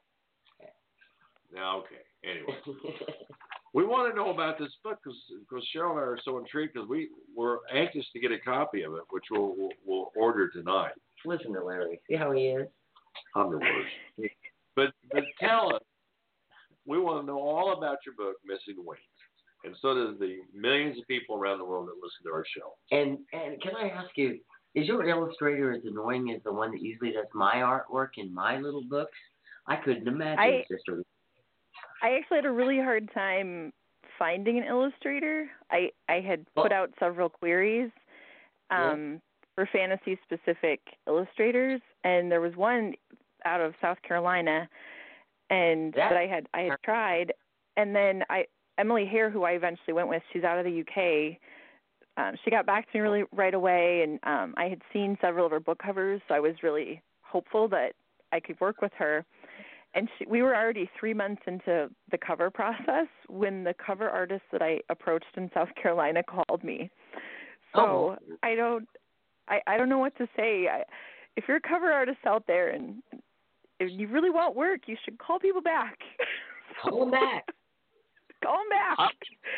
Now, okay. Anyway, we want to know about this book because Cheryl and I are so intrigued because we, we're anxious to get a copy of it, which we'll, we'll, we'll order tonight. Listen to Larry. See how he is? I'm the worst. But, but tell us, we want to know all about your book, Missing Wings. And so does the millions of people around the world that listen to our show. And and can I ask you, is your illustrator as annoying as the one that usually does my artwork in my little books? I couldn't imagine, I- sister. I actually had a really hard time finding an illustrator. I, I had put out several queries um, for fantasy-specific illustrators, and there was one out of South Carolina, and That- that I had I had tried, and then I Emily Hare, who I eventually went with, she's out of the U K. Um, she got back to me really right away, and um, I had seen several of her book covers, so I was really hopeful that I could work with her. And she, we were already three months into the cover process when the cover artist that I approached in South Carolina called me. So Oh. I don't, I, I don't know what to say. I, if you're a cover artist out there and if you really want work, you should call people back. Call him back. Call them back.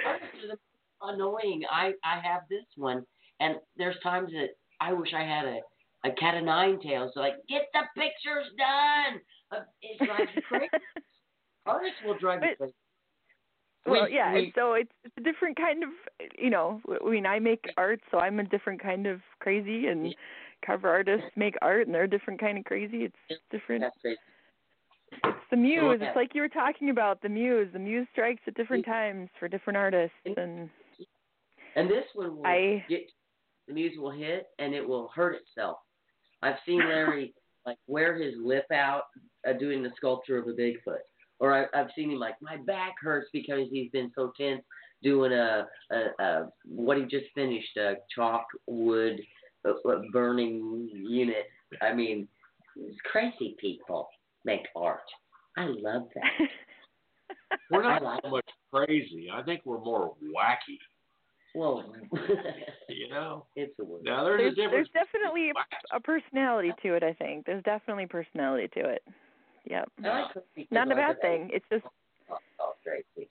I'm annoying. I, I have this one, and there's times that I wish I had a, a cat of nine tails. So like, get the pictures done. Uh, it drives me crazy. Artists will drive me But- crazy. Well, We- yeah, we- and so it's, it's a different kind of, you know, I mean, I make art, so I'm a different kind of crazy, and cover artists make art, and they're a different kind of crazy. It's different. That's crazy. It's the muse. yeah. It's like you were talking about, the muse. The muse strikes at different times for different artists, and And this one will I- get, the muse will hit, and it will hurt itself. I've seen Larry like wear his lip out uh, doing the sculpture of a Bigfoot, or I, I've seen him like my back hurts because he's been so tense doing a, a, a what he just finished a chalk wood uh, uh, burning unit. I mean, it's crazy people make art. I love that. We're not I like so much crazy. I think we're more wacky. Well, You know? it's a word. Now, there's, there's, a difference. there's definitely a, a personality to it, I think. There's definitely personality to it. Yep. I like crazy Not a people. I bad like thing. It's just, Oh, oh, crazy.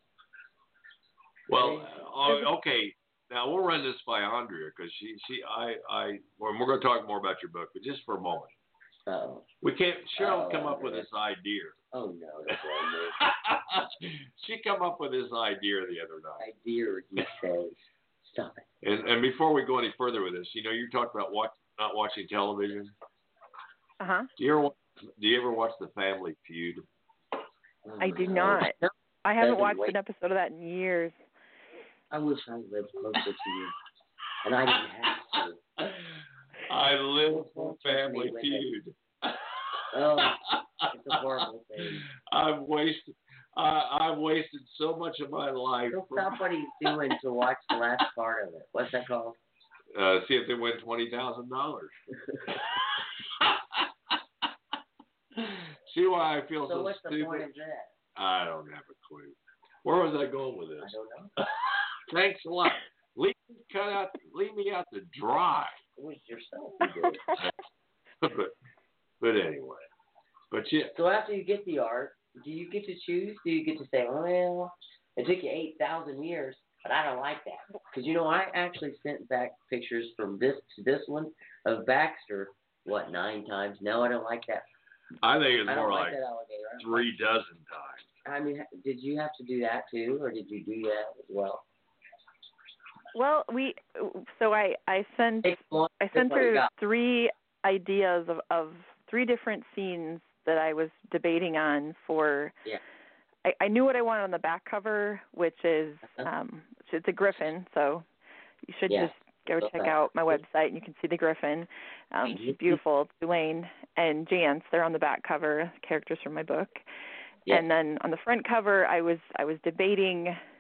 Well, uh, okay. Now we'll run this by Andrea because she, she, I, I. Well, we're going to talk more about your book, but just for a moment, Oh, we can't. Cheryl Oh, come up with Andrea. this idea. oh no, that's right. She come up with this idea the other night. I dear, he says, stop it. And, and before we go any further with this, you know, you talked about watch, not watching television. uh huh. Do you ever wa- do you ever watch The Family Feud? Oh, I do no. not. I haven't Doesn't watched wait. an episode of that in years. I wish I lived closer to you, and I didn't have to. I live for Trust me Family with it. Feud. Oh, it's a horrible thing. I've wasted. I I've wasted so much of my life. He'll stop what he's doing to watch the last part of it. What's that called? Uh, see if they win twenty thousand dollars. See why I feel So so, what's the stupid? point of that? I don't have a clue. Where was I going with I this? don't know. Thanks a lot. Leave me cut out. Leave me out to dry. It was yourself who did it. but but anyway. But yeah. So after you get the art, do you get to choose? Do you get to say, well, it took you eight thousand years, but I don't like that? Because, you know, I actually sent back pictures from this to this one of Baxter, what, nine times? No, I don't like that. I think it's I more don't like like that alligator. I don't three dozen times. I mean, did you have to do that too, or did you do that as well? Well, we so I I sent Take one, I pick sent what you her got. three ideas of of three different scenes that I was debating on for. Yeah. I, I knew what I wanted on the back cover, which is Uh-huh. um, it's a griffin. So you should Yeah. just go Love check that. out my website and you can see the griffin. Um, she's Mhm. beautiful. Tulane and Jance, they're on the back cover, characters from my book. Yeah. And then on the front cover, I was I was debating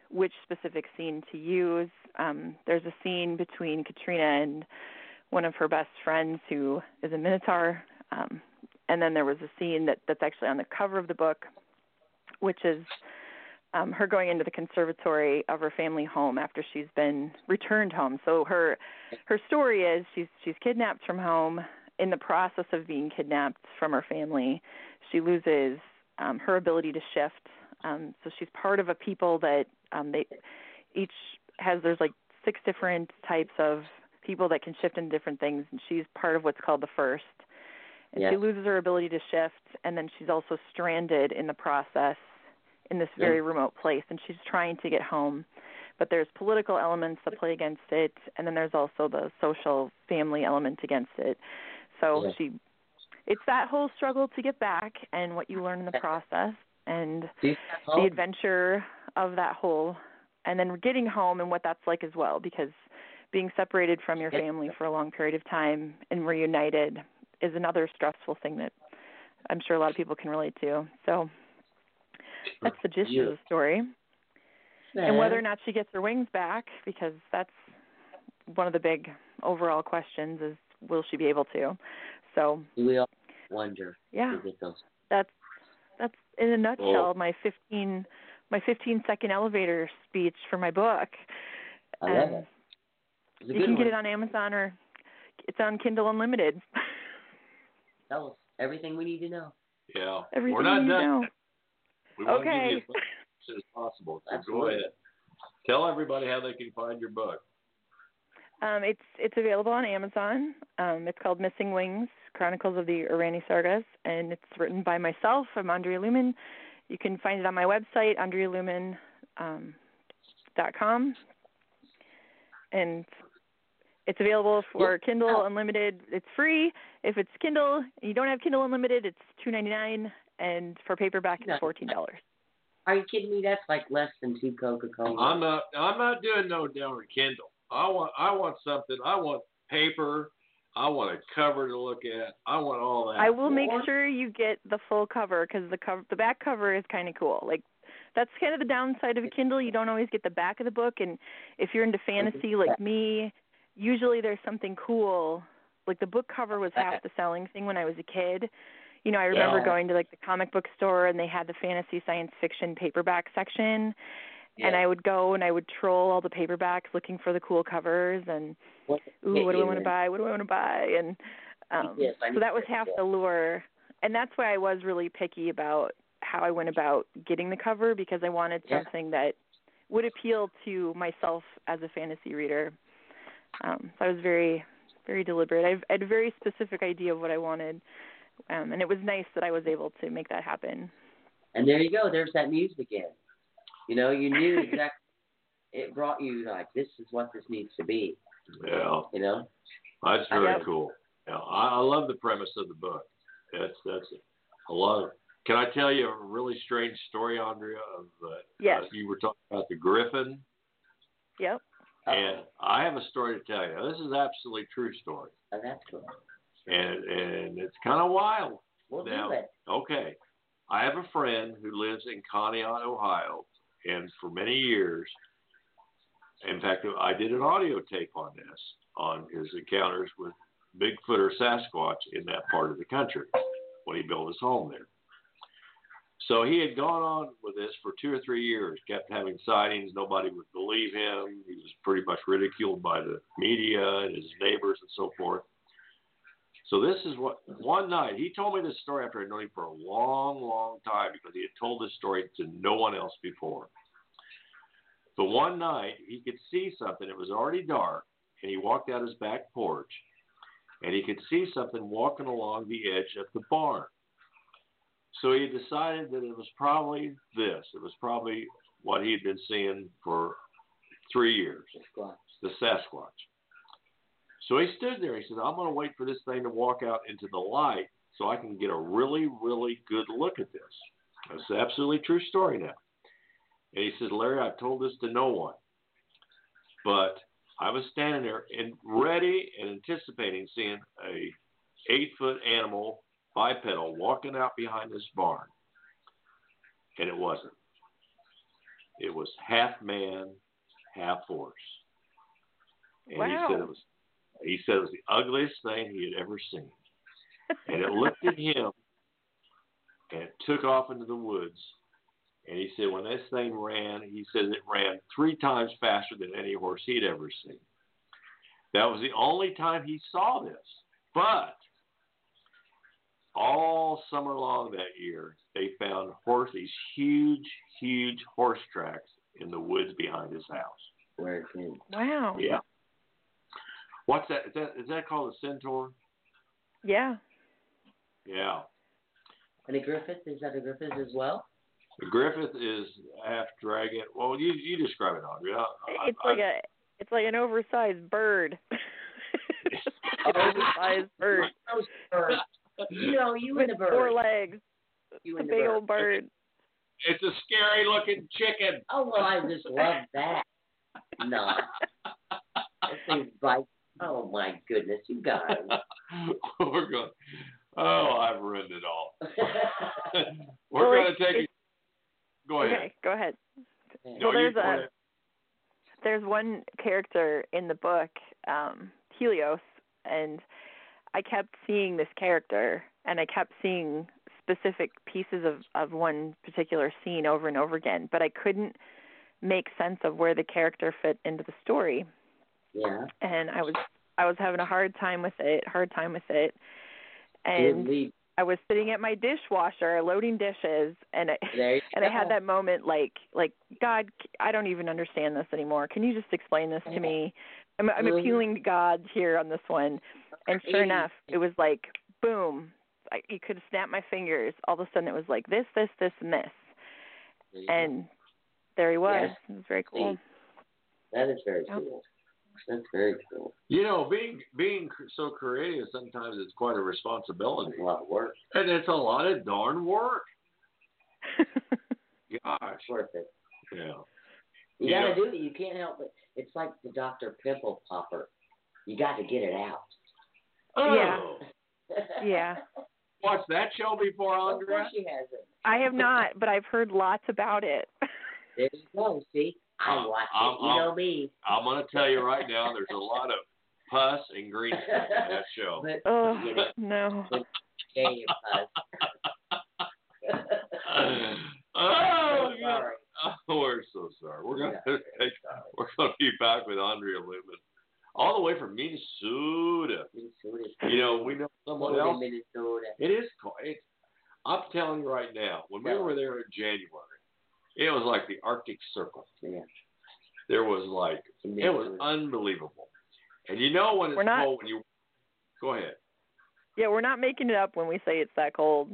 which specific scene to use. Um, there's a scene between Katrina and one of her best friends who is a Minotaur. Um, and then there was a scene that, that's actually on the cover of the book, which is um, her going into the conservatory of her family home after she's been returned home. So her her story is she's she's kidnapped from home. In the process of being kidnapped from her family, she loses um, her ability to shift. Um, so she's part of a people that um, they each has, there's like six different types of people that can shift into different things, and she's part of what's called the first. And yeah. she loses her ability to shift, and then she's also stranded in the process in this very yeah. remote place, and she's trying to get home. But there's political elements that play against it, and then there's also the social family element against it. So yeah. she, it's that whole struggle to get back and what you learn in the process and the adventure of that whole, and then getting home and what that's like as well, because being separated from your family for a long period of time and reunited is another stressful thing that I'm sure a lot of people can relate to. So that's the gist of the story. And whether or not she gets her wings back, because that's one of the big overall questions is, will she be able to? So we all wonder. Yeah, that's that's in a nutshell oh. my fifteen my fifteen second elevator speech for my book. I love and it. You can one. get it on Amazon or it's on Kindle Unlimited. Tell us everything we need to know. Yeah, everything we're not we need done. to know. We want okay. to give you as much as possible. So go ahead. Tell everybody how they can find your book. Um, it's it's available on Amazon. Um, it's called Missing Wings, Chronicles of the Orani Sargas, and it's written by myself. I'm Andrea Lumen. You can find it on my website, andrea lumen dot com. And it's available for Kindle Unlimited. It's free. If it's Kindle and you don't have Kindle Unlimited, it's two ninety-nine, and for paperback, it's fourteen dollars. Are you kidding me? That's like less than two Coca-Cola. I'm not. I'm not doing no down Kindle. I want. I want something. I want paper. I want a cover to look at. I want all that. I will make sure you get the full cover because the cover, the back cover is kind of cool. Like that's kind of the downside of a Kindle. You don't always get the back of the book, and if you're into fantasy like me, usually there's something cool. Like the book cover was half the selling thing when I was a kid. You know, I remember yeah. going to like the comic book store and they had the fantasy science fiction paperback section. Yeah. And I would go and I would troll all the paperbacks looking for the cool covers and, what, ooh, what do I want to buy? What do I want to buy? And um, yes, so that was half the lure. And that's why I was really picky about how I went about getting the cover because I wanted yeah. something that would appeal to myself as a fantasy reader. Um, so I was very, very deliberate. I had a very specific idea of what I wanted. Um, and it was nice that I was able to make that happen. And there you go. There's that music again. You know, you knew exactly. It brought you like, this is what this needs to be. Yeah. You know? That's very yep. cool. Yeah, I, I love the premise of the book. That's that's a lot of. Can I tell you a really strange story, Andrea? Of uh, yes. Uh, you were talking about the griffin. Yep. And I have a story to tell you. Now, this is absolutely true story. Oh, that's cool. And and it's kind of wild. We'll now, do it. Okay. I have a friend who lives in Conneaut, Ohio, and for many years, in fact, I did an audio tape on this, on his encounters with Bigfoot or Sasquatch in that part of the country when he built his home there. So he had gone on with this for two or three years, kept having sightings. Nobody would believe him. He was pretty much ridiculed by the media and his neighbors and so forth. So this is what, one night, he told me this story after I'd known him for a long, long time because he had told this story to no one else before. But one night, he could see something. It was already dark, and he walked out his back porch, and he could see something walking along the edge of the barn. So he decided that it was probably this. It was probably what he had been seeing for three years, Sasquatch. the Sasquatch. So he stood there. He said, I'm going to wait for this thing to walk out into the light so I can get a really, really good look at this. That's an absolutely true story now. And he said, Larry, I've told this to no one. But I was standing there and ready and anticipating seeing a eight-foot animal, bipedal, walking out behind this barn. And it wasn't. It was half man, half horse. And Wow. he said it was he said it was the ugliest thing he had ever seen. And it looked at him and it took off into the woods. And he said when this thing ran, he said it ran three times faster than any horse he'd ever seen. That was the only time he saw this. But all summer long that year, they found horse these huge, huge horse tracks in the woods behind his house. Where it came. Wow. Yeah. What's that? Is that is that called a centaur? Yeah. Yeah. And a Griffith, is that a Griffith as well? The Griffith is half dragon. Well, you you describe it, Audrey. I, It's I, like a it's like an oversized bird. An oversized bird. Those birds. You know, you with and the bird. four legs. You A and the big bird. old bird. It's a scary looking chicken. Oh, well, I just love that. No. That thing bites. Oh, my goodness, you guys. We're going. Oh, I've ruined it all. We're Well, going to take it's- it. Go ahead. Okay, go ahead. No, well, you there's go a ahead. there's one character in the book, um, Helios, and I kept seeing this character, and I kept seeing specific pieces of, of one particular scene over and over again, but I couldn't make sense of where the character fit into the story. Yeah. And I was I was having a hard time with it, hard time with it, and Leave. I was sitting at my dishwasher loading dishes, and I, There you and I go. had that moment like like God, I don't even understand this anymore. Can you just explain this to me? I'm, I'm Mhm. appealing to God here on this one, and sure Hey. enough, it was like boom. I, you could snap my fingers. All of a sudden, it was like this, this, this, and this, There you go. and there he was. Yes. It was very cool. That is very Yep. cool. That's very cool. You know, being being so creative sometimes it's quite a responsibility, It's a lot of work. and it's a lot of darn work. Gosh, It's worth it. yeah. You Yeah. got to do it. You can't help it. It's like the Doctor Pimple Popper. You got to get it out. Oh, Yeah. Yeah. watched that show before, Of Andrea? course she hasn't. I have not, but I've heard lots about it. There you go. See, I Um, watch um, it. You um, know me. I'm going to tell you right now, there's a lot of pus and green stuff in that show. But Oh you know, no. yeah, you buzz. oh, So sorry. oh, we're so sorry. We're going Yeah, to take, sorry. we're going to be back with Andrea Lumen, all the way from Minnesota. Minnesota. You know, we know someone Minnesota, else. Minnesota. It is cold. It's, I'm telling you right now, when we Yeah. were there in January, it was like the Arctic Circle. Yeah. There was like, it was unbelievable. And you know when it's We're not- cold when you, go ahead. Yeah, we're not making it up when we say it's that cold.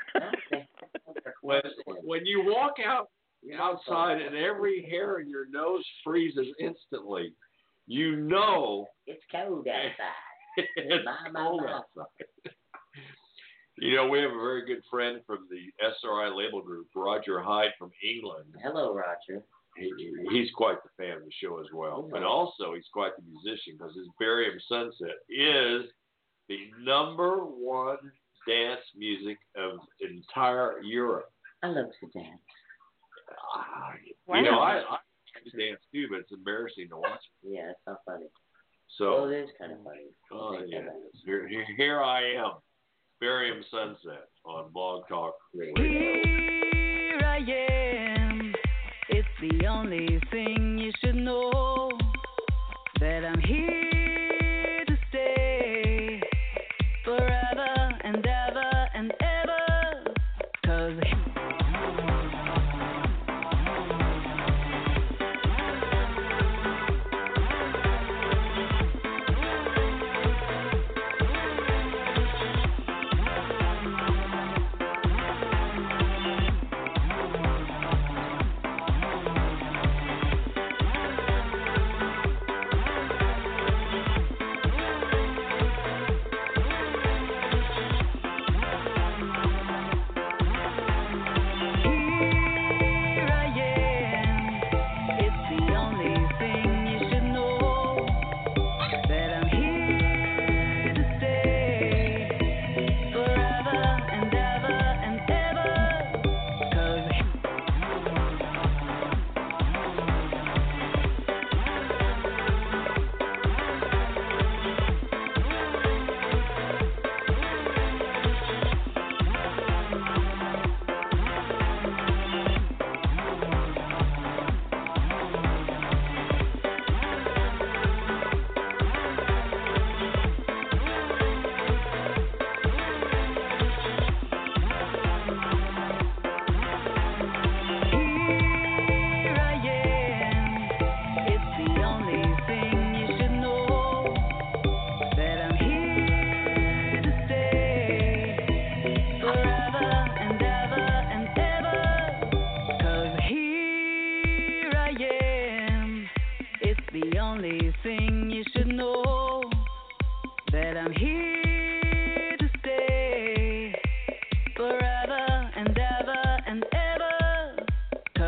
When, when you walk out outside and every hair in your nose freezes instantly, you know It's cold outside. it's My, my, cold my. outside. You know, we have a very good friend from the S R I label group, Roger Hyde from England. Hello, Roger. He, he's quite the fan of the show as well. But also, he's quite the musician because his Barium Sunset is the number one dance music of entire Europe. I love to dance. Ah, Wow. You know, I, I like to dance too, but it's embarrassing to watch. Yeah, it's not funny. So, Well, it is kind of funny. oh, yeah, here, here, here I am, Barium Sunset on Blog Talk Radio. Here I am. It's the only thing you should know. That I'm here to stay forever and ever and ever. 'Cause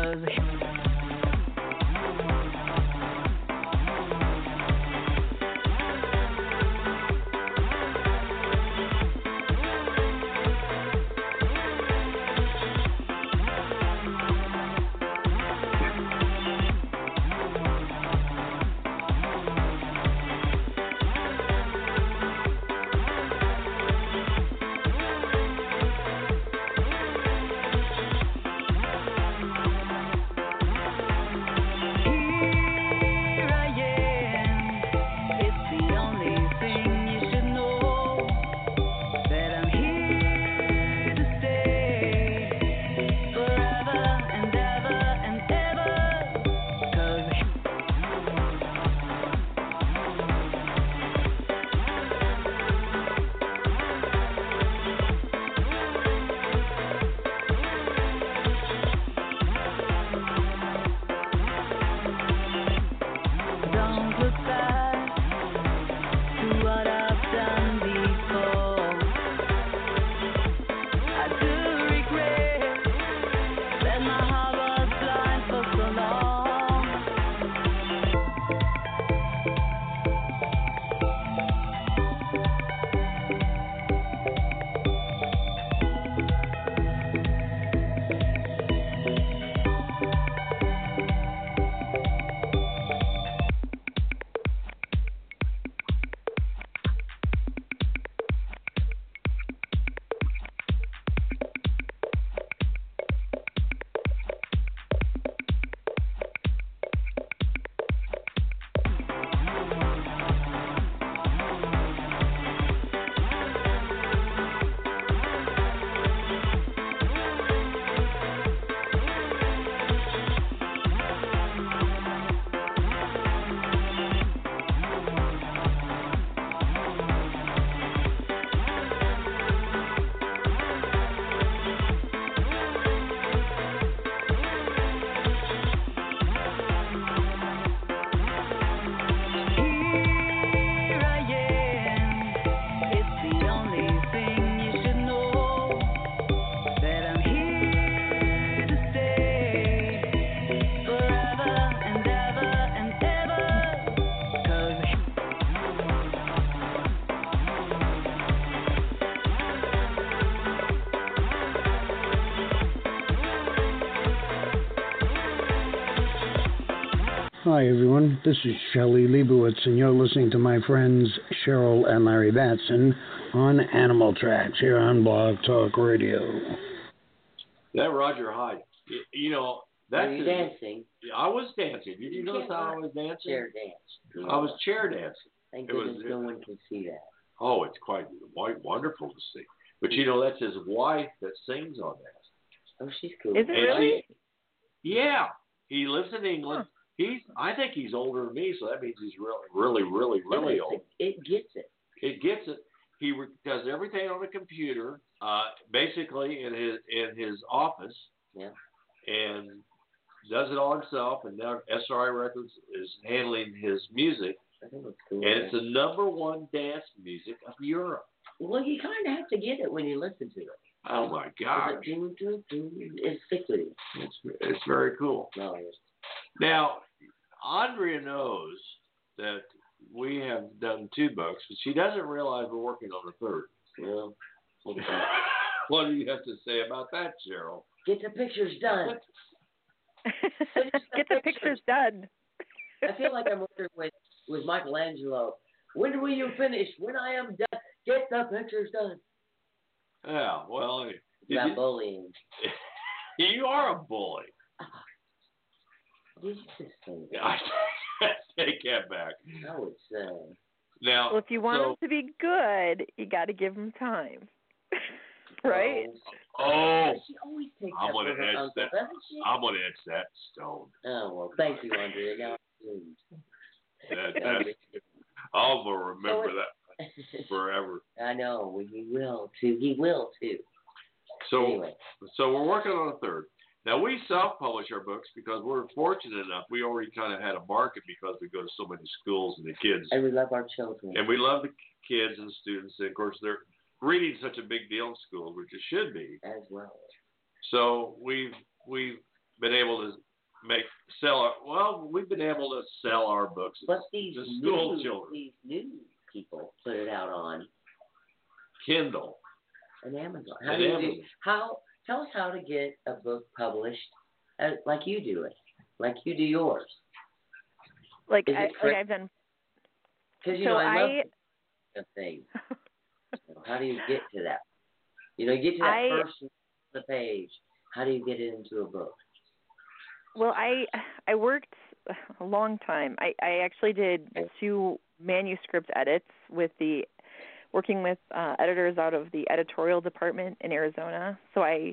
'cause Hi, everyone. This is Shelley Leibowitz, and you're listening to my friends Cheryl and Larry Batson on Animal Tracks here on Blog Talk Radio. That Roger Hyde, you, you know, that's Were you dancing? I was dancing. Did you, you notice how I was dancing? Chair dance. I was chair dancing. Thank it goodness was, no one can see that. Oh, it's quite, quite wonderful to see. But you know, that's his wife that sings on that. Oh, she's cool. Is it And really? She, yeah, he lives in England. Huh. He's, I think he's older than me, so that means he's really, really, really, really it, old. It gets it. It gets it. He re- does everything on a computer, uh, basically in his in his office. Yeah. And does it all himself. And now S R I Records is handling his music. I think it's cool. And it's the number one dance music of Europe. Well, you kind of have to get it when you listen to it. Oh my gosh! It's, do, do, do, it's sick with you. It's it's very cool. No, it's, Now, Andrea knows that we have done two books, but she doesn't realize we're working on the third. well, okay. What do you have to say about that, Cheryl? Get the pictures done. Get the pictures done. I feel like I'm working with, with Michelangelo. When will you finish? When I am done, get the pictures done. Yeah, well, It's did about you, bullying. you are a bully. Did you just say that? I take that back. I would say. Now, Well, if you want so, them to be good, you got to give them time. Right? Oh, She always takes I'm up gonna for her etch uncle, that. doesn't she? I'm gonna etch that stone. Oh, well, thank you, Andrea. Now, please. That, that's, I'll remember So that forever. I know. He will, too. He will, too. So, Anyway. so we're working on a third. Now, we self-publish our books because we're fortunate enough. We already kind of had a market because we go to so many schools and the kids. And we love our children. And we love the kids and the students. And, of course, they're reading such a big deal in school, which it should be. As well. So we've we've been able to make sell our, well, we've been able to sell our books But these to school new, children. these new people put it out on Kindle and Amazon. How and do you Amazon. do, how tell us how to get a book published uh, like you do it, like you do yours. Like Is I, it like correct? I've done. Because you so know I, I love the thing. How do you get to that? You know, you get to that I, first the page. How do you get it into a book? Well, I I worked a long time. I, I actually did two manuscript edits with the working with uh, editors out of the editorial department in Arizona. So I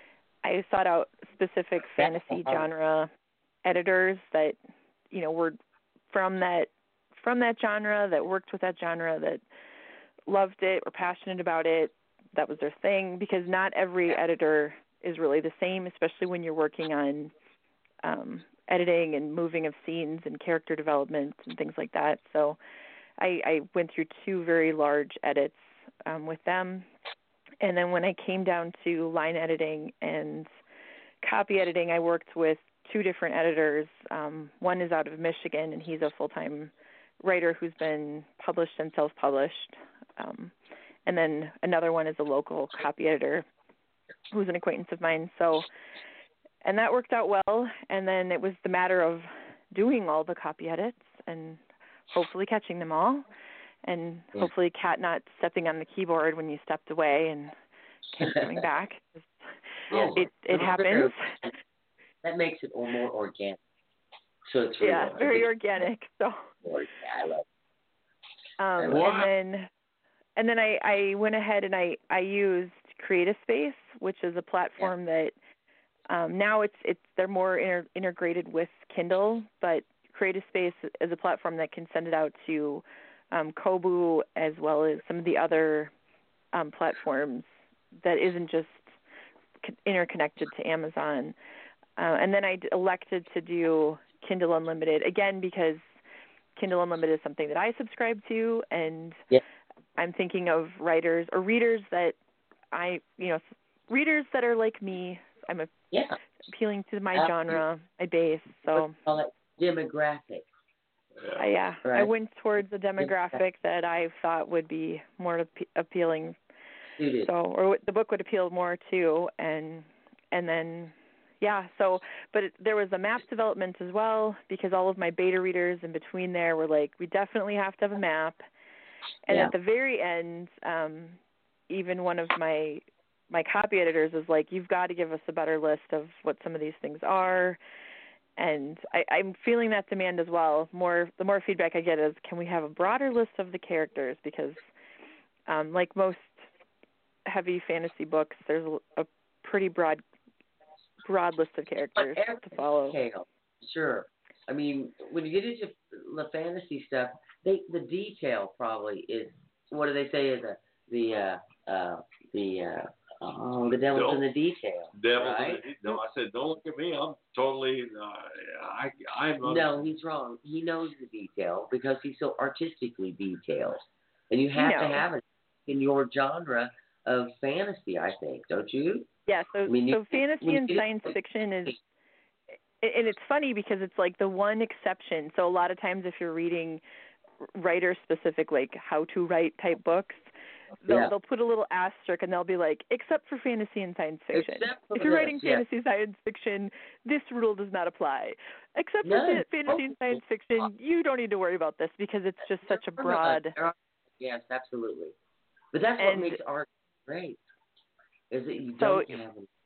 I sought out specific fantasy genre editors that you know were from that from that genre, that worked with that genre, that loved it, were passionate about it. That was their thing, because not every editor is really the same, especially when you're working on um, editing and moving of scenes and character development and things like that. So I, I went through two very large edits um, with them. And then when I came down to line editing and copy editing, I worked with two different editors. Um, one is out of Michigan, and he's a full-time writer who's been published and self-published. Um, and then another one is a local copy editor who's an acquaintance of mine. So, and that worked out well. And then it was the matter of doing all the copy edits and hopefully catching them all, and yeah. hopefully Kat not stepping on the keyboard when you stepped away and Kim coming back. Yes. It it happens. That makes it more organic. So it's real. Yeah, very organic. So I love it. Um, Wow. and then and then I, I went ahead and I, I used CreateSpace, which is a platform yeah. that um, now it's it's they're more inter- integrated with Kindle, but CreateSpace is a platform that can send it out to um, Kobo as well as some of the other um, platforms that isn't just interconnected to Amazon. Uh, and then I elected to do Kindle Unlimited, again, because Kindle Unlimited is something that I subscribe to, and yeah. I'm thinking of writers or readers that I, you know, readers that are like me. I'm a, yeah. appealing to my Absolutely. genre, my base. So call it demographic. I, yeah, right. I went towards a demographic that I thought would be more ap- appealing. Suited. So, or the book would appeal more to, and and then. Yeah, so, but it, there was a map development as well, because all of my beta readers in between there were like, we definitely have to have a map. And yeah. at the very end, um, even one of my my copy editors was like, you've got to give us a better list of what some of these things are. And I, I'm feeling that demand as well. More, the more feedback I get is, can we have a broader list of the characters? Because um, like most heavy fantasy books, there's a, a pretty broad broad list of characters to follow. Detail. Sure. I mean, when you get into the fantasy stuff, they, the detail probably is, what do they say, is the the uh, uh, the uh, oh, the devil's Don't, in the detail. Devil's right? in the, no, I said, don't look at me. I'm totally. Uh, I I'm. No, he's wrong. He knows the detail because he's so artistically detailed, and you have to have it in your genre of fantasy. I think, don't you? Yeah, so I mean, so you, fantasy and science fiction is, and it's funny because it's like the one exception. So a lot of times if you're reading writer-specific, like how to write type books, they'll, yeah. they'll put a little asterisk and they'll be like, except for fantasy and science fiction. If you're this, writing yeah. fantasy science fiction, this rule does not apply. Except no. for fantasy and science fiction, you don't need to worry about this because it's just such a broad. Yes, absolutely. But that's and, what makes art great. Is that you so, don't have any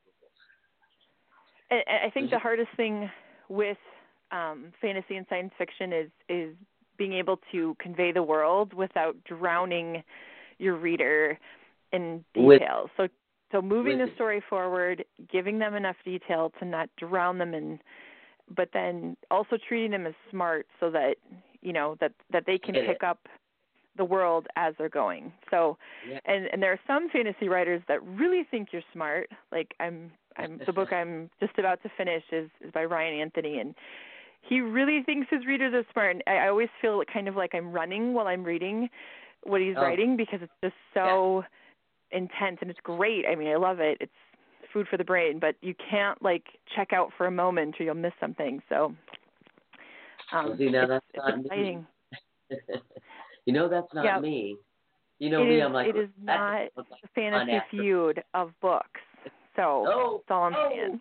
and I think the hardest thing with um, fantasy and science fiction is is being able to convey the world without drowning your reader in detail. With, so so moving the story forward, giving them enough detail to not drown them in, but then also treating them as smart so that you know that, that they can pick up the world as they're going. So, yeah. and, and there are some fantasy writers that really think you're smart. Like I'm, I'm the book I'm just about to finish is, is by Ryan Anthony, and he really thinks his readers are smart. And I, I always feel kind of like I'm running while I'm reading what he's oh. writing because it's just so yeah. intense and it's great. I mean, I love it. It's food for the brain, but you can't like check out for a moment or you'll miss something. So um, well, see, now it's, that's it's not exciting. Me. You know, that's not yeah. me. You know it me, is, I'm like, it is not like the fantasy feud of books. So oh, that's all I'm oh. saying.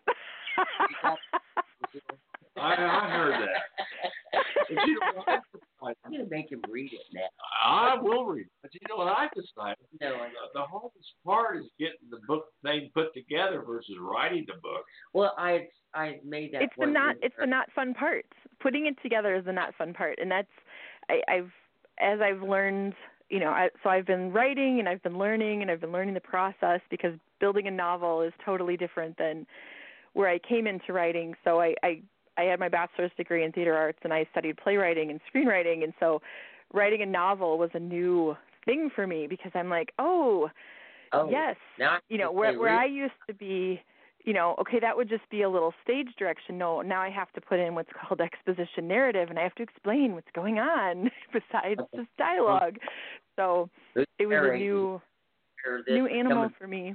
I, I heard that. But you know what? I'm going to make him read it now. I will read it. But you know what I decided? No, I the, the hardest part is getting the book thing put together versus writing the book. Well, I I made that It's the point not with it's her. the not fun part. Putting it together is the not fun part, and that's I, I've as I've learned. You know, I, so I've been writing and I've been learning and I've been learning the process because building a novel is totally different than where I came into writing. So I, I, I had my bachelor's degree in theater arts and I studied playwriting and screenwriting. And so writing a novel was a new thing for me because I'm like, oh, oh yes, now you know, where, where I used to be, you know, okay, that would just be a little stage direction. No, now I have to put in what's called exposition narrative, and I have to explain what's going on besides just dialogue. So it was a new, new animal for me.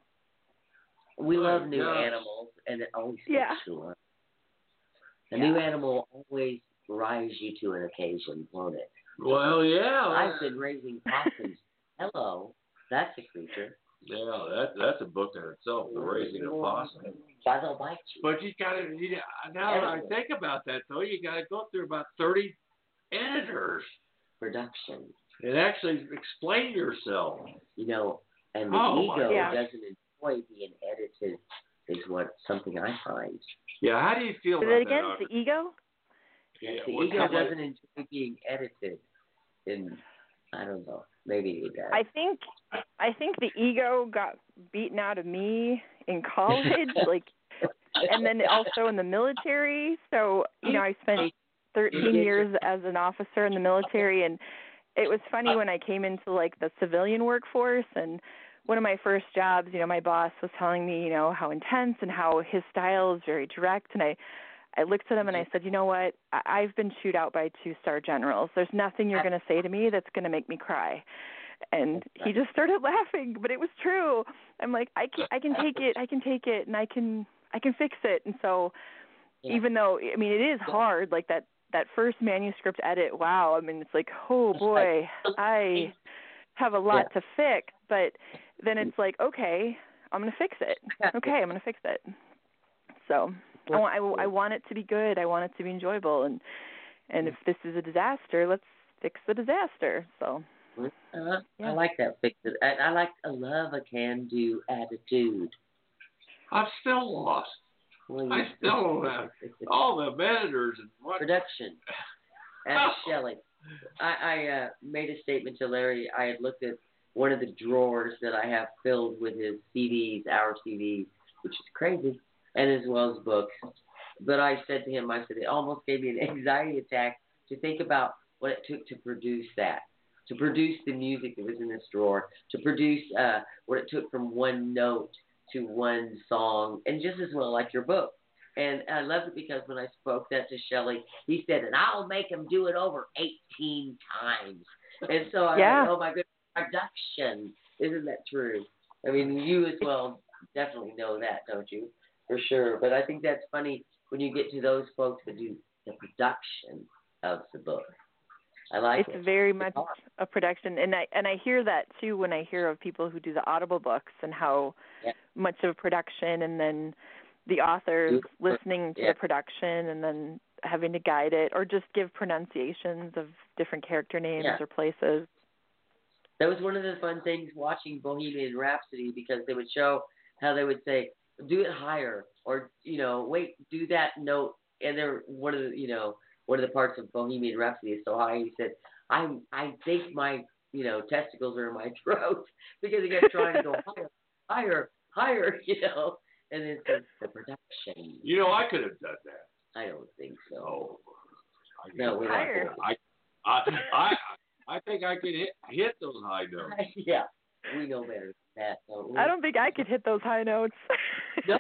We love new animals, and it always speaks yeah. to us. A yeah. new animal always rises you to an occasion, won't it? Well, yeah. I've been raising possums. Hello, that's a creature. Yeah, that that's a book in itself, The Raising of Possum. Why they'll bite you. But you got to, you, now that I think about that, though, you got to go through about thirty editors. Production. And actually explain yourself. You know, and the oh, ego yeah. doesn't enjoy being edited is what something I find. Yeah, how do you feel Say about that again, that? the ego? Yes, the Yeah, ego what- doesn't enjoy being edited. And I don't know. Maybe it does. I think I think the ego got beaten out of me in college, like, and then also in the military. So you know, I spent thirteen years as an officer in the military, and it was funny when I came into like the civilian workforce. And one of my first jobs, you know, my boss was telling me, you know, how intense and how his style is very direct, and I. I looked at him and I said, you know what, I- I've been chewed out by two-star generals. There's nothing you're going to say to me that's going to make me cry. And he just started laughing, but it was true. I'm like, I can, I can take it, I can take it, and I can, I can fix it. And so yeah. even though, I mean, it is hard, like that, that first manuscript edit, wow, I mean, it's like, oh boy, I have a lot yeah. to fix, but then it's like, okay, I'm going to fix it. Okay, I'm going to fix it. So I want, I, I want it to be good. I want it to be enjoyable. And and if this is a disaster, let's fix the disaster. So uh, yeah. I like that. Fix it. I, I like. I love a can-do attitude. I'm still lost. Well, I still don't have all the editors and what production. Ask Shelley. I, I uh, made a statement to Larry. I had looked at one of the drawers that I have filled with his C Ds, our C Ds, which is crazy. And as well as books. But I said to him, I said, it almost gave me an anxiety attack to think about what it took to produce that, to produce the music that was in this drawer, to produce uh, what it took from one note to one song, and just as well like your book. And I loved it because when I spoke that to Shelley, he said, and I'll make him do it over eighteen times. And so I yeah. was like, oh my goodness, production. Isn't that true? I mean, you as well definitely know that, don't you? For sure, but I think that's funny when you get to those folks that do the production of the book. I like it's it. It's very much a production, and I and I hear that too when I hear of people who do the Audible books and how yeah. much of production, and then the authors listening to yeah. the production and then having to guide it or just give pronunciations of different character names yeah. or places. That was one of the fun things watching Bohemian Rhapsody because they would show how they would say, do it higher, or, you know, wait, do that note. And they're one of the, you know, one of the parts of Bohemian Rhapsody is so high. He said, I I think my, you know, testicles are in my throat because he kept trying to go higher, higher, higher, you know. And it's the, the production. You know, I could have done that. I don't think so. Oh, I no, we're higher. I, I, I, I think I could hit hit those high notes. Yeah, we know better than that. Don't we? I don't think I could hit those high notes. no,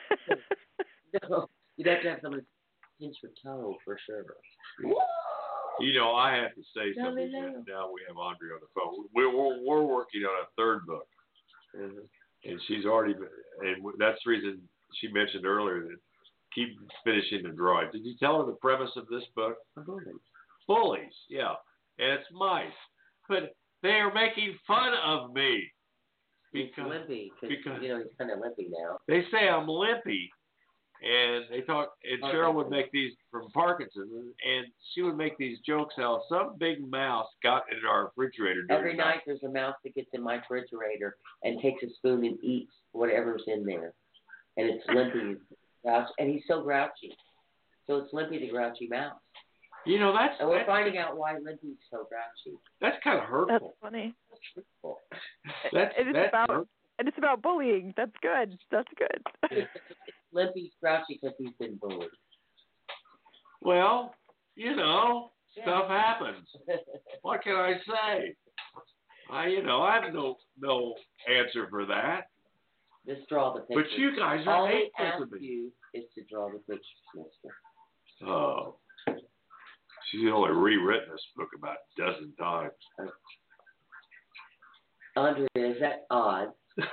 no, you'd have to have someone pinch your toe for sure. You know, I have to say no, something. No, no. Now we have Andre on the phone. We're we're, we're working on a third book, mm-hmm. and she's already and w- that's the reason she mentioned earlier that keep finishing the drawing. Did you tell her the premise of this book? Bullies. Bullies, yeah. And it's mice. But they are making fun of me. He's Because, limpy, cause, because you know, he's kind of limpy now. they say I'm limpy. And they talk, and Cheryl would make these from Parkinson's, and she would make these jokes how some big mouse got in our refrigerator. during Every the night there's a mouse that gets in my refrigerator and takes a spoon and eats whatever's in there. And it's Limpy, grouch- and he's so grouchy. So it's Limpy the grouchy mouse. You know, that's And we're that's, finding out why Limpy's so grouchy. that's kind of That's hurtful. funny. That's, And it's that's about hurtful. and it's about bullying. That's good. That's good. Limpy's grouchy because he's been bullied. Well, you know, Yeah. stuff happens. What can I say? I, you know, I have no no answer for that. Just draw the picture. But you guys are All we hateful ask to me. you is to draw the pictures, mister. Oh, she's only rewritten this book about a dozen times. Andrea, is that odd?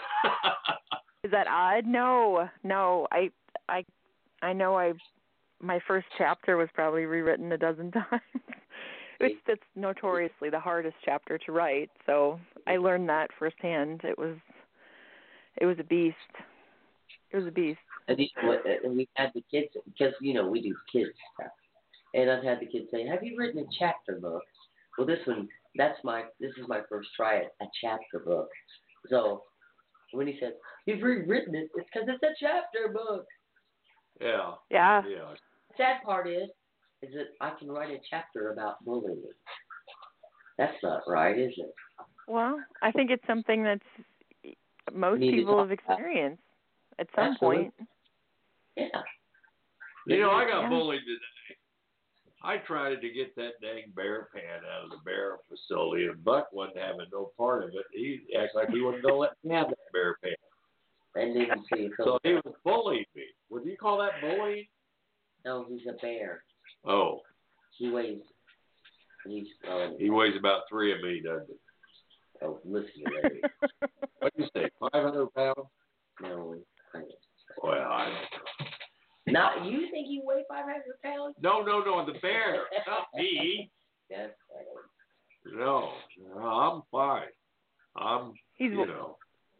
Is that odd? No, no. I, I, I know. I, my first chapter was probably rewritten a dozen times. It's that's notoriously the hardest chapter to write. So I learned that firsthand. It was, it was a beast. It was a beast. And, you know, and we've had the kids, because, you know, we do kids stuff. And I've had the kids say, have you written a chapter book? Well, this one, that's my, this is my first try at a chapter book. So when he says, you've rewritten it, it's because it's a chapter book. Yeah. Yeah. Yeah. The sad part is, is that I can write a chapter about bullying. That's not right, is it? Well, I think it's something that's most Need to people talk have about. experienced at some Absolutely. point. Yeah. You know, I got Yeah. bullied today. I tried to get that dang bear pan out of the bear facility, and Buck wasn't having no part of it. He acts like he wasn't going to let me have that bear pan. And then you see, So he was bullying me. Would you call that bullying? no, he's a bear. Oh, He weighs, he's, um, he weighs about three of me, doesn't he? oh, listen to me. What do you say, five hundred pounds? No, I- Well, I don't know. not, you think you weigh five hundred pounds? No, no, no, the bear, not me. That's funny. No, no, I'm fine. I'm, He's you know.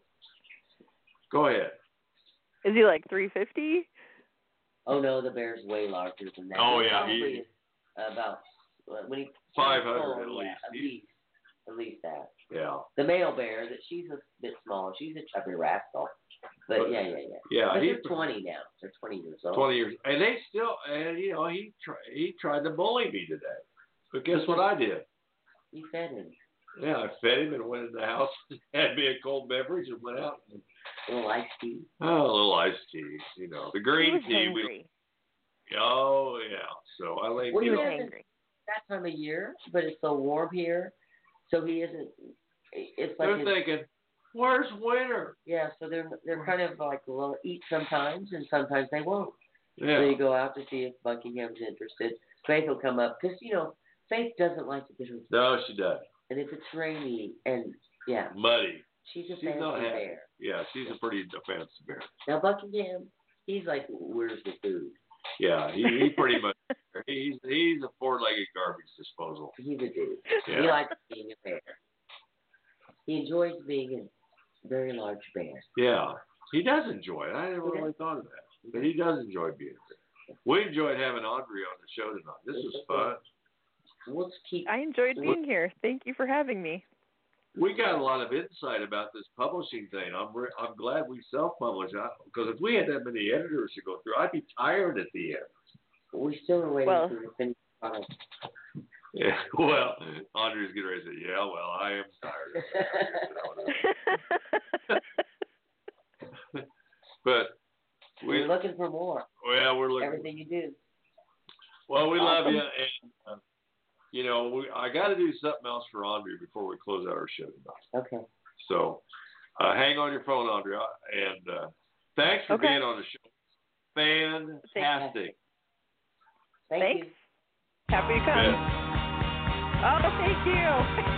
Go ahead. Is he like three fifty? Oh no, the bear's way larger than that. Oh, He's yeah, probably he- about when he five hundred oh, at yeah, least. at He- least, at least that. Yeah. The male bear, that she's a bit smaller. She's a chubby rascal. But yeah, yeah, yeah. Yeah, But he- they're twenty now. They're twenty years old. Twenty years, and they still, and you know, he tried, he tried to bully me today. But guess what I did? You fed him. Yeah, I fed him and went in the house, had me a cold beverage, and went out. And, A little iced tea. oh, a little iced tea, you know, the He green was tea. We, hungry. oh yeah, so I laid. Well, He you was know, yeah. hungry. That time of year, but it's so warm here, so he isn't. It's like they're his, thinking, where's winter? yeah. So they're they're kind of like will eat sometimes, and sometimes they won't. So Yeah, you go out to see if Buckingham's interested. Faith will come up because you know Faith doesn't like to get her. no, she does. And if it's rainy and yeah, Muddy. she's a She's fancy not happy. bear. Yeah, she's a pretty offensive bear. Now Buckingham, he's like, where's the food? Yeah, he, he pretty much he's he's a four-legged garbage disposal. He's a dude. Yeah. He likes being a bear. He enjoys being a very large bear. Yeah, he does enjoy it. I never Yeah. really thought of that, but he does enjoy being there. We enjoyed having Audrey on the show tonight. This was fun. Let's keep. I enjoyed being here. Thank you for having me. We got a lot of insight about this publishing thing. I'm re- I'm glad we self-published because if we had that many editors to go through, I'd be tired at the end. We still are waiting Well- for the finished product. Yeah, well, Audrey's getting ready to say, "Yeah, well, I am tired." But we, We're looking for more. well, we're looking. Everything you do. Well, we love Awesome. you, and uh, you know, we, I got to do something else for Andre before we close out our show tonight. Okay. So, uh, hang on your phone, Andrea, and uh, thanks for Okay. being on the show. Fantastic. Thank Thanks. you. Happy to come. Yeah. Oh, thank you.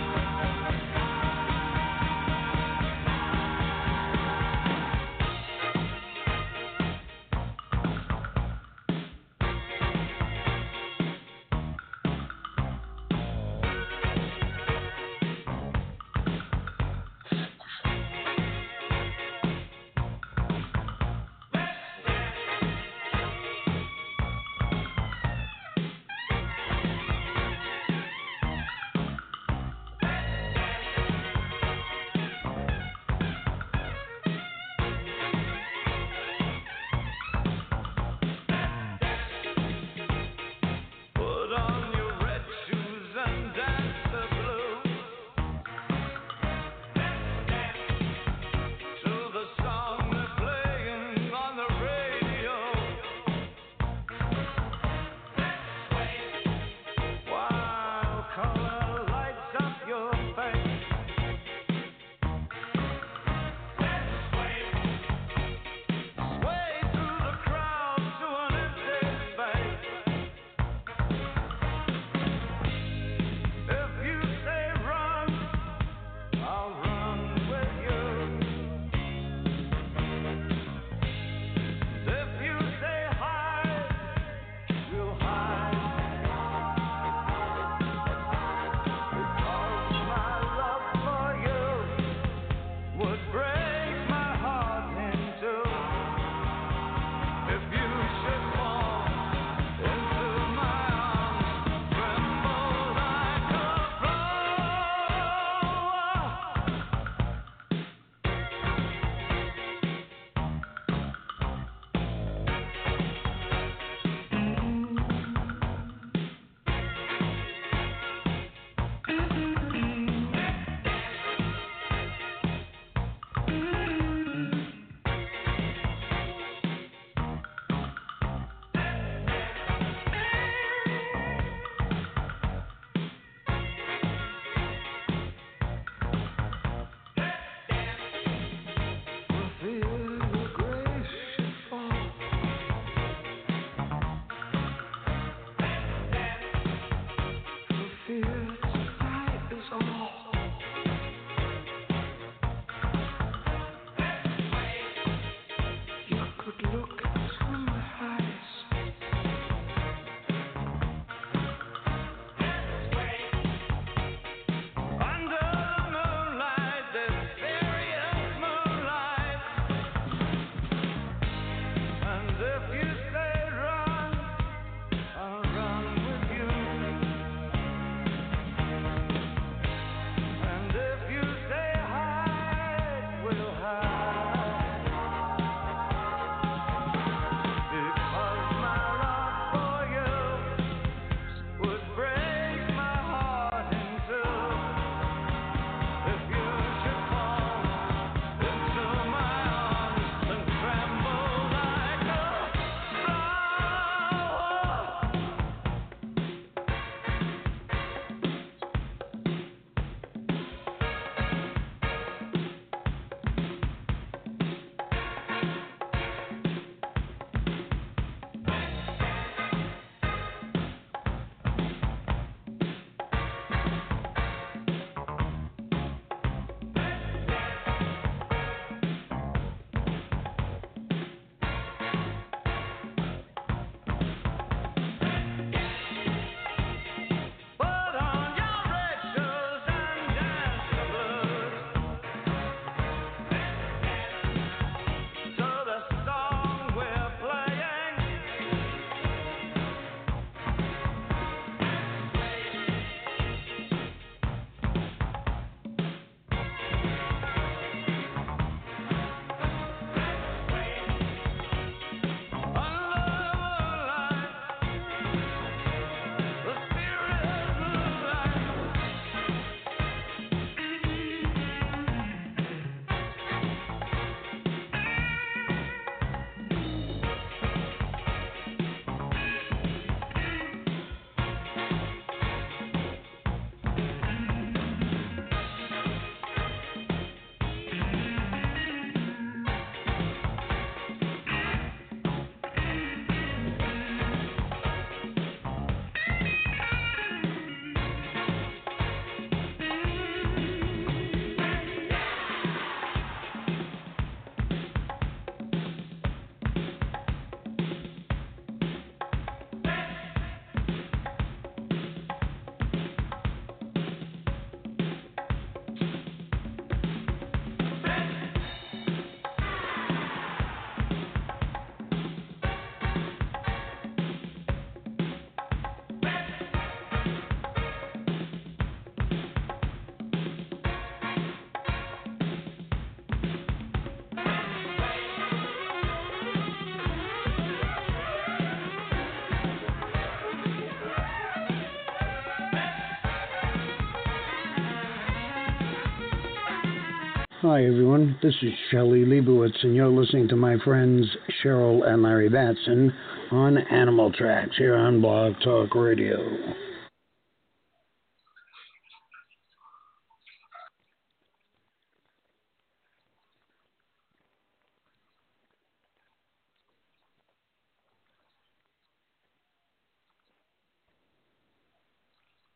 Hi, everyone. This is Shelley Leibowitz, and you're listening to my friends Cheryl and Larry Batson on Animal Tracks here on Blog Talk Radio.